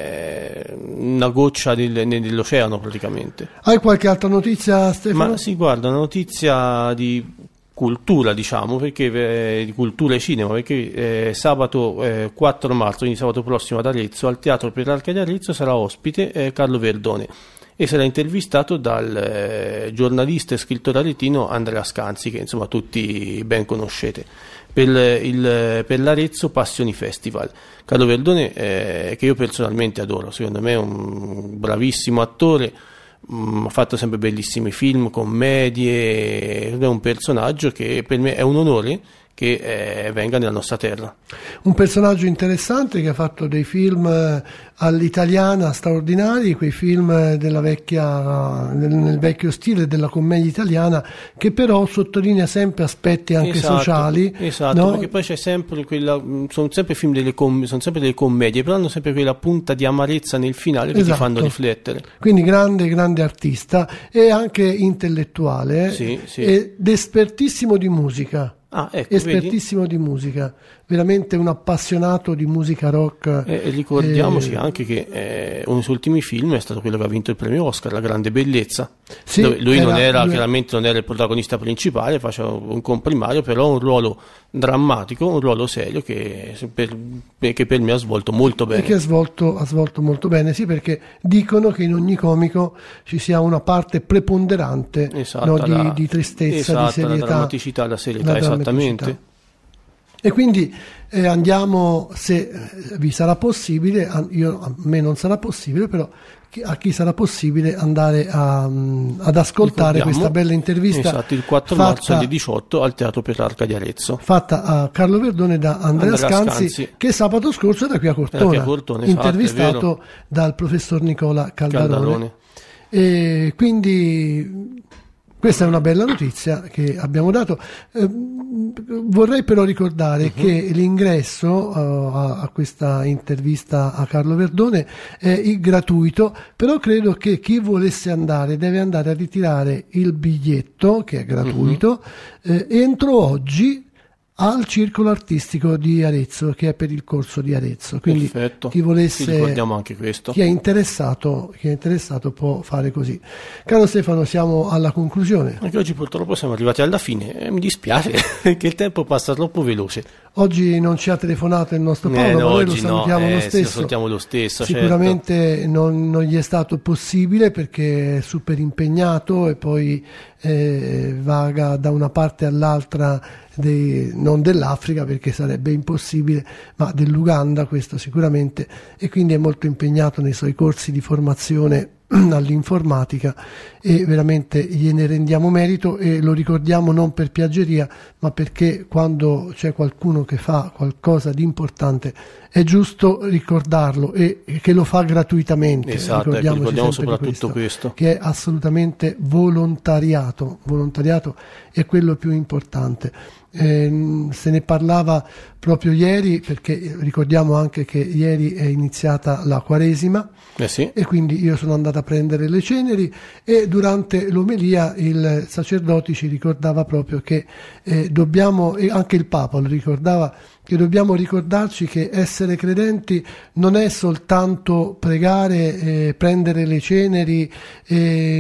eh, una goccia del- nell'oceano praticamente. Hai qualche altra notizia, Stefano? Ma si guarda, una notizia di cultura, diciamo, perché eh, di cultura e cinema, perché eh, sabato eh, quattro marzo, quindi sabato prossimo ad Arezzo, al Teatro per l'Arca di Arezzo sarà ospite eh, Carlo Verdone e sarà intervistato dal eh, giornalista e scrittore aretino Andrea Scanzi, che insomma tutti ben conoscete, per, il, per l'Arezzo Passioni Festival. Carlo Verdone, eh, che io personalmente adoro, secondo me è un bravissimo attore, mh, ha fatto sempre bellissimi film, commedie, è un personaggio che per me è un onore che eh, venga nella nostra terra. Un personaggio interessante che ha fatto dei film eh, all'italiana straordinari, quei film della vecchia, nel, nel vecchio stile della commedia italiana, che però sottolinea sempre aspetti anche Esatto, sociali. Esatto, no? perché poi c'è sempre quella, sono sempre film delle com- sono sempre delle commedie, però hanno sempre quella punta di amarezza nel finale che Esatto. ti fanno riflettere. Quindi grande, grande artista e anche intellettuale, Sì, sì. ed espertissimo di musica. Ah, ecco, Espertissimo vedi? di musica, veramente un appassionato di musica rock. E, e ricordiamoci Eh, anche che eh, uno dei suoi ultimi film è stato quello che ha vinto il premio Oscar, La Grande Bellezza, Sì, dove lui non era- era, lui- chiaramente non era il protagonista principale, faceva un comprimario, però un ruolo drammatico, un ruolo serio che per, che per me ha svolto molto e bene. che ha svolto, ha svolto molto bene, sì, perché dicono che in ogni comico ci sia una parte preponderante, Esatto, no, di, la- di tristezza, esatto, di serietà. la drammaticità, la serietà, la esattamente. drammaticità. E quindi eh, andiamo, se eh, vi sarà possibile, a, io, a me non sarà possibile, però chi- a chi sarà possibile andare a, mm, ad ascoltare Ricordiamo, questa bella intervista, esatto, il quattro fatta- marzo alle diciotto al Teatro Petrarca di Arezzo. fatta a Carlo Verdone da Andrea, Andrea Scanzi, Scanzi. che sabato scorso era qui a Cortona, Era qui a Cortona, esatto, è intervistato vero. dal professor Nicola Caldarone. Caldarone. E quindi questa è una bella notizia che abbiamo dato. Eh, vorrei però ricordare Mhm. che l'ingresso eh, a, a questa intervista a Carlo Verdone è i- gratuito, però credo che chi volesse andare deve andare a ritirare il biglietto, che è gratuito, Mhm. eh, entro oggi al Circolo Artistico di Arezzo, che è per il corso di Arezzo. Quindi Perfetto. chi volesse, Ti ricordiamo anche questo. chi è interessato, chi è interessato può fare così. Caro Stefano, siamo alla conclusione. Anche oggi purtroppo siamo arrivati alla fine e mi dispiace che il tempo passa troppo veloce. Oggi non ci ha telefonato il nostro Eh, Paolo, no, ma noi lo oggi no, salutiamo eh, lo sì, lo stesso. salutiamo lo stesso, Sicuramente non, non gli è stato possibile perché è super impegnato e poi eh, vaga da una parte all'altra, dei- non dell'Africa perché sarebbe impossibile, ma dell'Uganda, questo sicuramente, e quindi è molto impegnato nei suoi corsi di formazione all'informatica e veramente gliene rendiamo merito e lo ricordiamo non per piaggeria, ma perché quando c'è qualcuno che fa qualcosa di importante è giusto ricordarlo e che lo fa gratuitamente. Esatto, ecco, Ricordiamoci ricordiamo sempre di soprattutto questo. che è assolutamente volontariato, volontariato è quello più importante. Eh, se ne parlava proprio ieri, perché ricordiamo anche che ieri è iniziata la Quaresima, Eh sì. e quindi io sono andato a prendere le ceneri e durante l'omelia il sacerdote ci ricordava proprio che eh, dobbiamo, e anche il Papa lo ricordava, che dobbiamo ricordarci che essere credenti non è soltanto pregare, eh, prendere le ceneri, eh,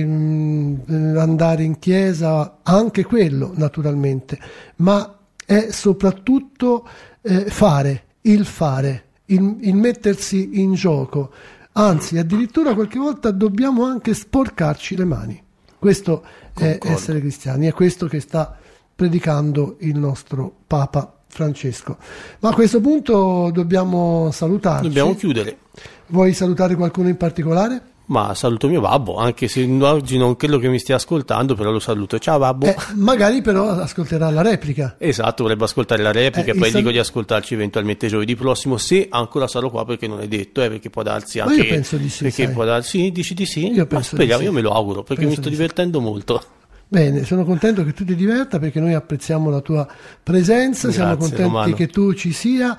mh, andare in chiesa, anche quello naturalmente, ma è soprattutto eh, fare, il fare, il, il mettersi in gioco. Anzi, addirittura qualche volta dobbiamo anche sporcarci le mani. Questo è Concordo. essere cristiani, è questo che sta predicando il nostro Papa Francesco. Ma a questo punto dobbiamo salutarci. Dobbiamo chiudere. Vuoi salutare qualcuno in particolare? Ma saluto mio babbo, anche se oggi non credo che mi stia ascoltando, però lo saluto. Ciao babbo. Eh, magari però ascolterà la replica. Esatto, vorrebbe ascoltare la replica Eh, e poi il sal- dico di ascoltarci eventualmente giovedì prossimo, se ancora sarò qua, perché non è detto, eh, perché può darsi Ma anche... io penso di sì, Perché sai. può darsi, sì, dici di sì? Io Ma penso di speriamo, sì. io me lo auguro, perché Penso mi sto di sì. divertendo molto. Bene, sono contento che tu ti diverta perché noi apprezziamo la tua presenza, siamo Grazie, contenti Romano. che tu ci sia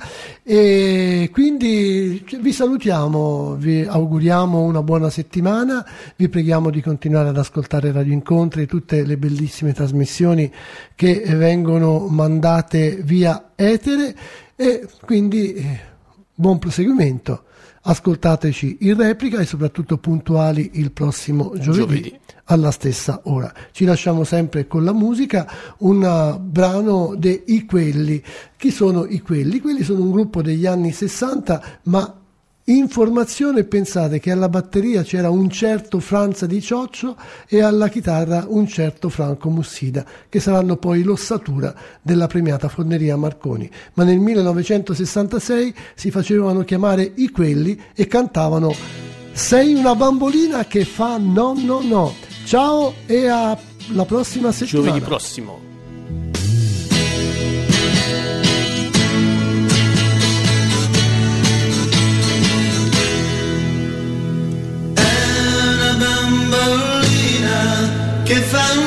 e quindi vi salutiamo, vi auguriamo una buona settimana, vi preghiamo di continuare ad ascoltare Radio Incontri e tutte le bellissime trasmissioni che vengono mandate via etere e quindi eh, buon proseguimento. Ascoltateci in replica e soprattutto puntuali il prossimo giovedì, Giovedì. alla stessa ora. Ci lasciamo sempre con la musica, un uh, brano dei I Quelli. Chi sono i Quelli? I Quelli sono un gruppo degli anni sessanta, ma in formazione pensate che alla batteria c'era un certo Franza Di Cioccio e alla chitarra un certo Franco Mussida, che saranno poi l'ossatura della premiata Forneria Marconi. Ma nel millenovecentosessantasei si facevano chiamare I Quelli e cantavano "Sei una bambolina che fa no no no". Ciao e alla prossima settimana. Giovedì prossimo. che fa un